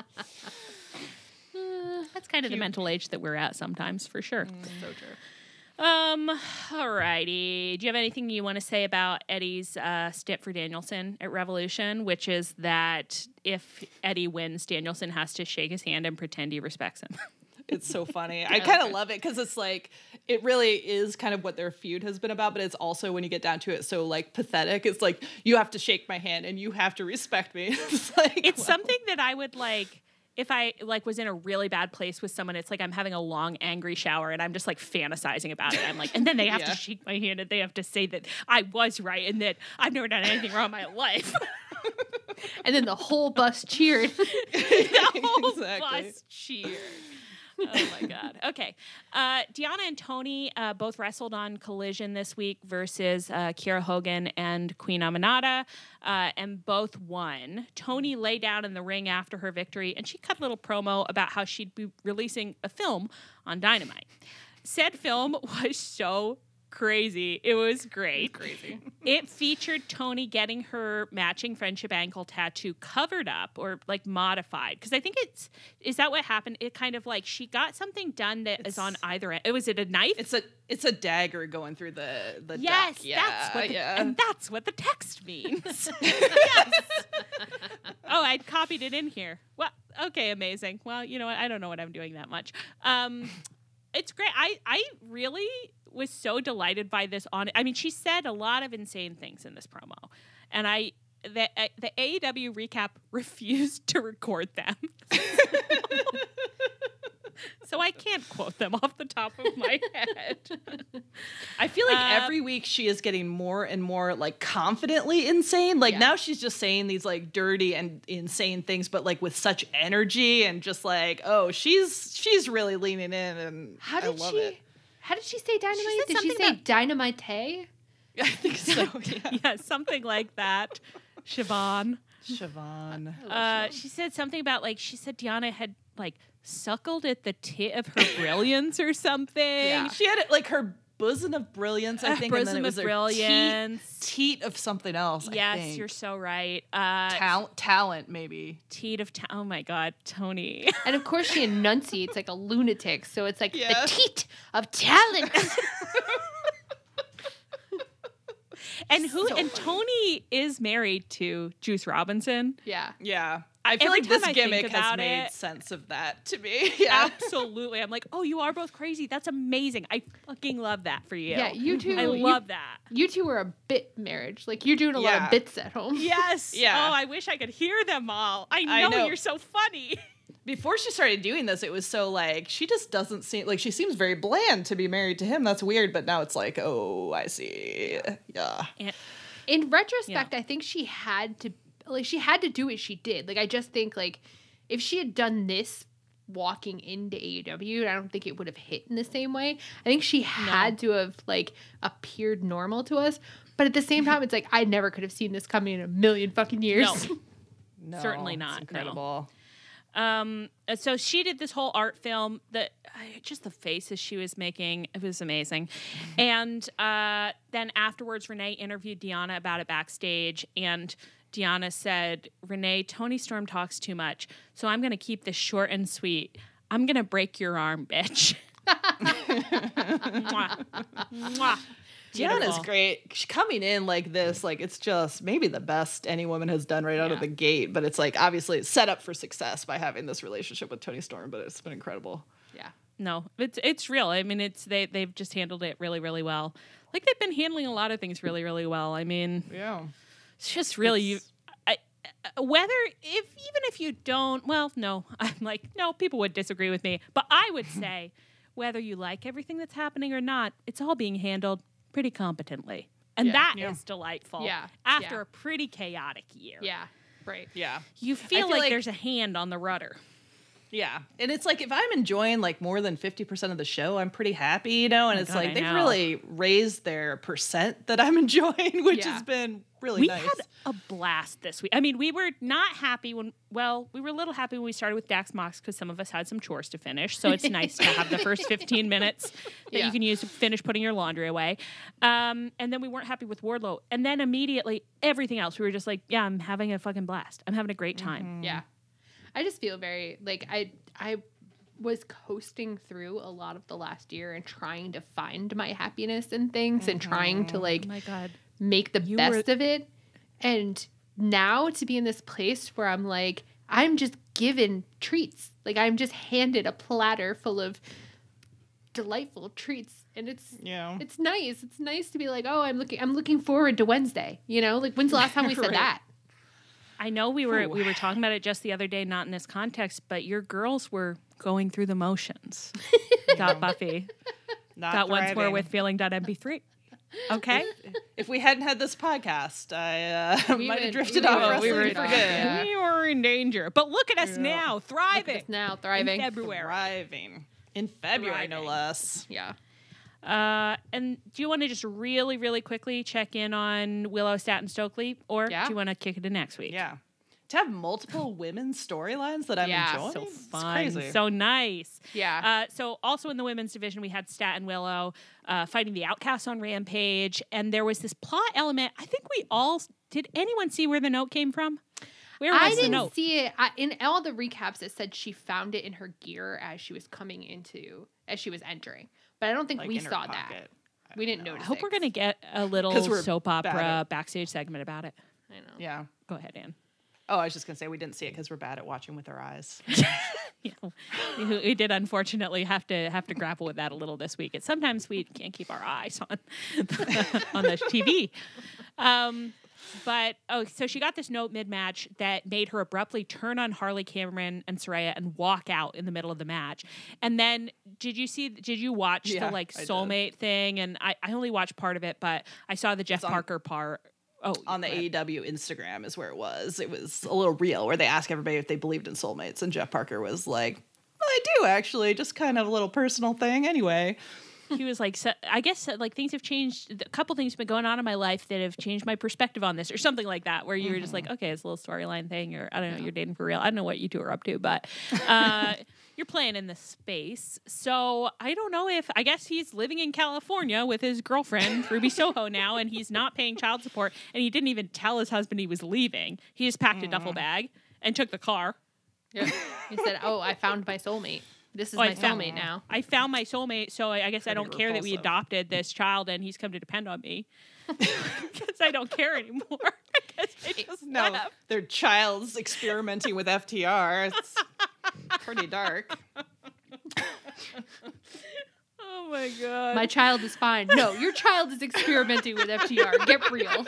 him. That's kind of the mental age that we're at sometimes, for sure. So true. Alrighty. Do you have anything you want to say about Eddie's stint for Danielson at Revolution, which is that if Eddie wins, Danielson has to shake his hand and pretend he respects him? It's so funny. I kind of love it because it's like, it really is kind of what their feud has been about, but it's also, when you get down to it, so like pathetic. It's like, you have to shake my hand and you have to respect me. It's something that I would like. If I like was in a really bad place with someone, it's like I'm having a long, angry shower and I'm just like fantasizing about it. I'm like, and then they have to shake my hand and they have to say that I was right and that I've never done anything wrong in my life. And then the whole bus cheered. The whole bus cheered. Oh my God. Okay. Deonna and Tony both wrestled on Collision this week versus Kiera Hogan and Queen Aminata, and both won. Tony lay down in the ring after her victory, and she cut a little promo about how she'd be releasing a film on Dynamite. Said film was so crazy. It was great. Crazy. It featured Tony getting her matching friendship ankle tattoo covered up or like modified. Because I think is that what happened? It kind of like she got something done that is on either end. Was it a knife? It's a dagger going through the yes, deck. Yeah, and that's what the text means. Yes. Oh, I'd copied it in here. Well, okay, amazing. Well, you know what? I don't know what I'm doing that much. It's great. I really was so delighted by this. I mean, she said a lot of insane things in this promo, and the AEW recap refused to record them. So I can't quote them off the top of my head. I feel like every week she is getting more and more like confidently insane. Like now she's just saying these like dirty and insane things, but like with such energy and just like, oh, she's really leaning in, and I love it. How did she say dynamite? Did she say dynamite? I think so. Yeah, something like that. Siobhan. She said something about like she said Deonna had like suckled at the tit of her brilliance or something. Yeah. She had like her bosom of brilliance, I think, bosom and then it was of brilliance. Teat of something else. Yes, I think. You're so right. Talent, maybe. Teat of oh my God, Tony. And of course, she enunciates like a lunatic, so it's like the teat of talent. And Tony is married to Juice Robinson. Yeah. I feel like this gimmick has made sense of that to me. Yeah. Absolutely. I'm like, oh, you are both crazy. That's amazing. I fucking love that for you. Yeah, you two. I love that. You two were a bit marriage. Like, you're doing a lot of bits at home. Yes. Yeah. Oh, I wish I could hear them all. I know. You're so funny. Before she started doing this, it was so like, she just doesn't seem like, she seems very bland to be married to him. That's weird. But now it's like, oh, I see. Yeah. In retrospect, I think she had to do what she did. Like, I just think like if she had done this walking into AEW, I don't think it would have hit in the same way. I think she had to have like appeared normal to us. But at the same time, it's like, I never could have seen this coming in a million fucking years. No, certainly not. It's incredible. So she did this whole art film that just the faces she was making, it was amazing. And then afterwards, Renee interviewed Deonna about it backstage, and Deonna said, Renee, Tony Storm talks too much, so I'm going to keep this short and sweet. I'm going to break your arm, bitch. Mwah. Mwah. Deonna's great. She's coming in like this, like it's just maybe the best any woman has done right out of the gate. But it's like obviously it's set up for success by having this relationship with Tony Storm. But it's been incredible. Yeah, no, it's real. I mean, they've just handled it really, really well. Like they've been handling a lot of things really, really well. I mean, it's just really even if you don't. Well, no, I'm like no. People would disagree with me, but I would say whether you like everything that's happening or not, it's all being handled pretty competently. And that is delightful. Yeah. After a pretty chaotic year. Yeah. Right. Yeah. You feel like there's a hand on the rudder. Yeah. And it's like if I'm enjoying like more than 50% of the show, I'm pretty happy, you know? And it's like they've really raised their percent that I'm enjoying, which has been really nice. We had a blast this week. I mean, we were not happy we were a little happy when we started with Dax Mox because some of us had some chores to finish. So it's nice to have the first 15 minutes that you can use to finish putting your laundry away. And then we weren't happy with Wardlow. And then immediately everything else, we were just like, yeah, I'm having a fucking blast. I'm having a great time. Mm-hmm. Yeah. I just feel very, like, I was coasting through a lot of the last year and trying to find my happiness in things and trying to, like, oh my God. make the best of it. And now to be in this place where I'm like, I'm just given treats. Like, I'm just handed a platter full of delightful treats. And it's nice. It's nice to be like, oh, I'm looking forward to Wednesday. You know, like, when's the last time we said that? I know we were talking about it just the other day, not in this context, but your girls were going through the motions. Got Buffy. Got once more with feeling.mp3. Okay. If we hadn't had this podcast, I might have drifted off. We were in danger. But look at us now, thriving. Thriving. In February. Thriving. In February, no less. Yeah. And do you want to just really, really quickly check in on Willow, Stat, Stokely? Or do you want to kick it to next week? Yeah. To have multiple women's storylines that I'm enjoying. So fun. So nice. Yeah. So also in the women's division, we had Stat and Willow fighting the Outcasts on Rampage. And there was this plot element. I think did anyone see where the note came from? Where was the note? I didn't see it. In all the recaps, it said she found it in her gear as she was entering. But I don't think we saw that. We didn't notice it. I hope we're going to get a little soap opera backstage segment about it. I know. Yeah. Go ahead, Ann. Oh, I was just going to say we didn't see it because we're bad at watching with our eyes. We did unfortunately have to grapple with that a little this week. Sometimes we can't keep our eyes on the TV. So she got this note mid-match that made her abruptly turn on Harley, Cameron, and Saraya and walk out in the middle of the match. And then did you watch the soulmate thing? And I only watched part of it, but I saw the Jeff Parker part. Oh, on the AEW Instagram is where it was. It was a little reel where they asked everybody if they believed in soulmates. And Jeff Parker was like, well, I do actually, just kind of a little personal thing anyway. He was like, so, I guess like things have changed. A couple things have been going on in my life that have changed my perspective on this or something like that, where you were just like, okay, it's a little storyline thing, or I don't know, you're dating for real. I don't know what you two are up to, but you're playing in this space. So I don't know I guess he's living in California with his girlfriend, Ruby Soho now, and he's not paying child support. And he didn't even tell his husband he was leaving. He just packed a duffel bag and took the car. Yeah. He said, oh, I found my soulmate. This is my soulmate now. I found my soulmate, so I guess I don't care that we adopted this child and he's come to depend on me. Because I don't care anymore. Their child's experimenting with FTR. It's pretty dark. Oh my God. My child is fine. No, your child is experimenting with FTR. Get real.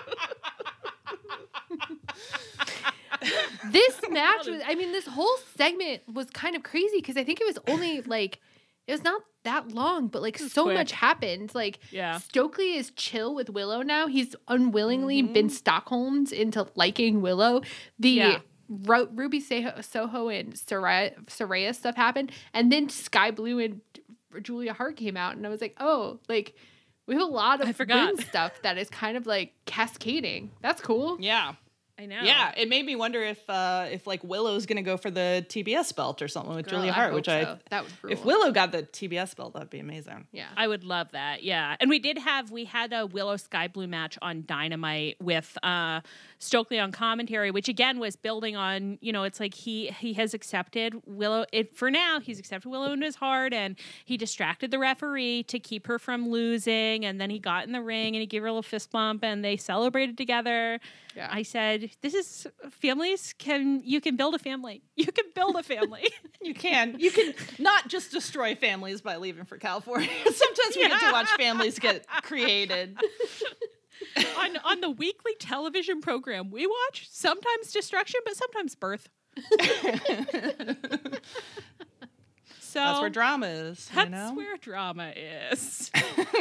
This match this whole segment was kind of crazy because I think it was only it was not that long, but so quick. Much happened. Stokely is chill with Willow now. He's unwillingly been Stockholmed into liking Willow. Ruby Soho and Saraya stuff happened, and then Sky Blue and Julia Hart came out, and I was like, oh, we have a lot of women's stuff that is kind of cascading. That's cool. Yeah. I know. Yeah, it made me wonder if Willow's going to go for the TBS belt or something with Julia Hart, that would rule. If Willow got the TBS belt, that'd be amazing. Yeah, I would love that. Yeah, and we had a Willow Sky Blue match on Dynamite with Stokely on commentary, which again was building on it's like he has accepted Willow. For now, he's accepted Willow into his heart, and he distracted the referee to keep her from losing, and then he got in the ring and he gave her a little fist bump, and they celebrated together. Yeah. I said, this is families. You can build a family. You can build a family. You can not just destroy families by leaving for California. Sometimes we get to watch families get created. On the weekly television program we watch, sometimes destruction, but sometimes birth. So that's where drama is. That's where drama is.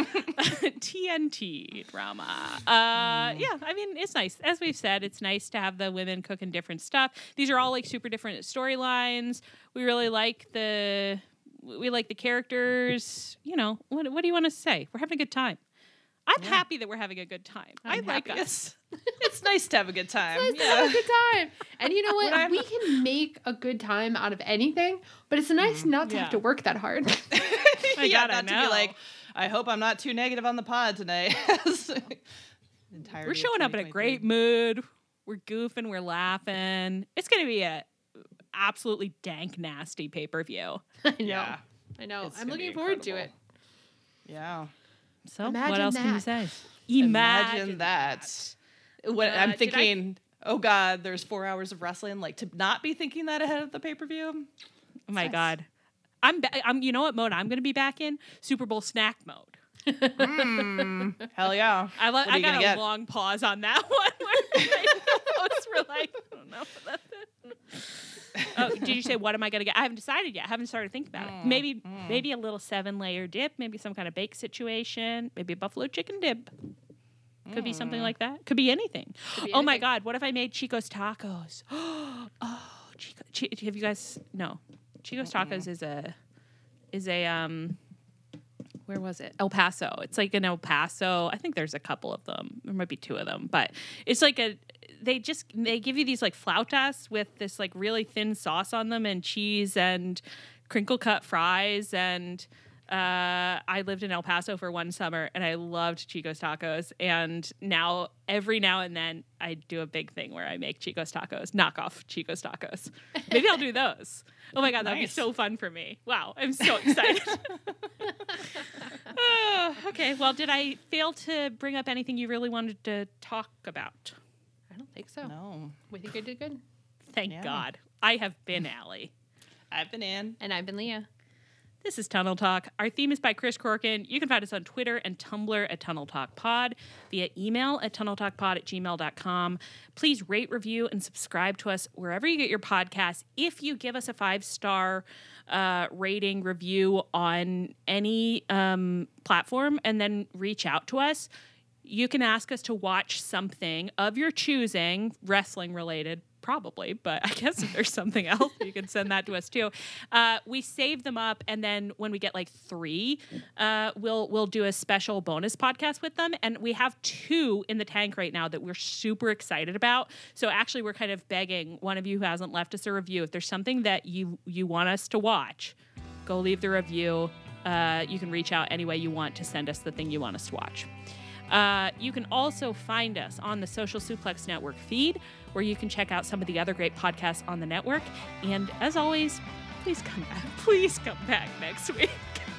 TNT drama. Yeah, I mean, it's nice. As we've said, it's nice to have the women cooking different stuff. These are all like super different storylines. We really like the characters. You know, what do you want to say? We're having a good time. I'm happy that we're having a good time. I like us. It's nice to have a good time. It's nice to have a good time. And you know what? We can make a good time out of anything, but it's nice not to have to work that hard. To be like, I hope I'm not too negative on the pod tonight. We're showing up in a great mood. We're goofing. We're laughing. It's going to be a absolutely dank, nasty pay-per-view. I know. I'm looking forward to it. Yeah. So what else can you say? Imagine that. When I'm thinking, oh God, there's 4 hours of wrestling. Like, to not be thinking that ahead of the pay-per-view. Oh my God. I'm you know what mode I'm going to be back in? Super Bowl snack mode. Hell yeah. I got a long pause on that one where were like, I don't know. That's it. Oh, did you say what am I going to get? I haven't decided yet. I haven't started to think about it. Maybe a little 7-layer dip, maybe some kind of bake situation, maybe a buffalo chicken dip. Could be something like that. Could be anything. Oh my God, what if I made Chico's Tacos? Have you guys no. Chico's Tacos is a where was it? El Paso. It's like in El Paso. I think there's a couple of them. There might be 2 of them, but it's like they give you these like flautas with this like really thin sauce on them and cheese and crinkle cut fries. And I lived in El Paso for one summer and I loved Chico's Tacos. And now every now and then I do a big thing where I make Chico's Tacos, knockoff Chico's Tacos. Maybe I'll do those. Oh my God, that'd be so fun for me. Wow, I'm so excited. Okay, well, did I fail to bring up anything you really wanted to talk about? I don't think so. No. We think I did good. Thank God. I have been Allie. I've been Ann. And I've been Leah. This is Tunnel Talk. Our theme is by Chris Corkin. You can find us on Twitter and Tumblr at Tunnel Talk Pod, via email at tunneltalkpod@gmail.com. Please rate, review, and subscribe to us wherever you get your podcasts. If you give us a 5-star rating review on any platform and then reach out to us, you can ask us to watch something of your choosing, wrestling related, probably, but I guess if there's something else, you can send that to us too. We save them up, and then when we get like 3, we'll do a special bonus podcast with them. And we have 2 in the tank right now that we're super excited about. So actually, we're kind of begging one of you who hasn't left us a review, if there's something that you want us to watch, go leave the review. You can reach out any way you want to send us the thing you want us to watch. You can also find us on the Social Suplex Network feed, where you can check out some of the other great podcasts on the network. And as always, please come back. Please come back next week.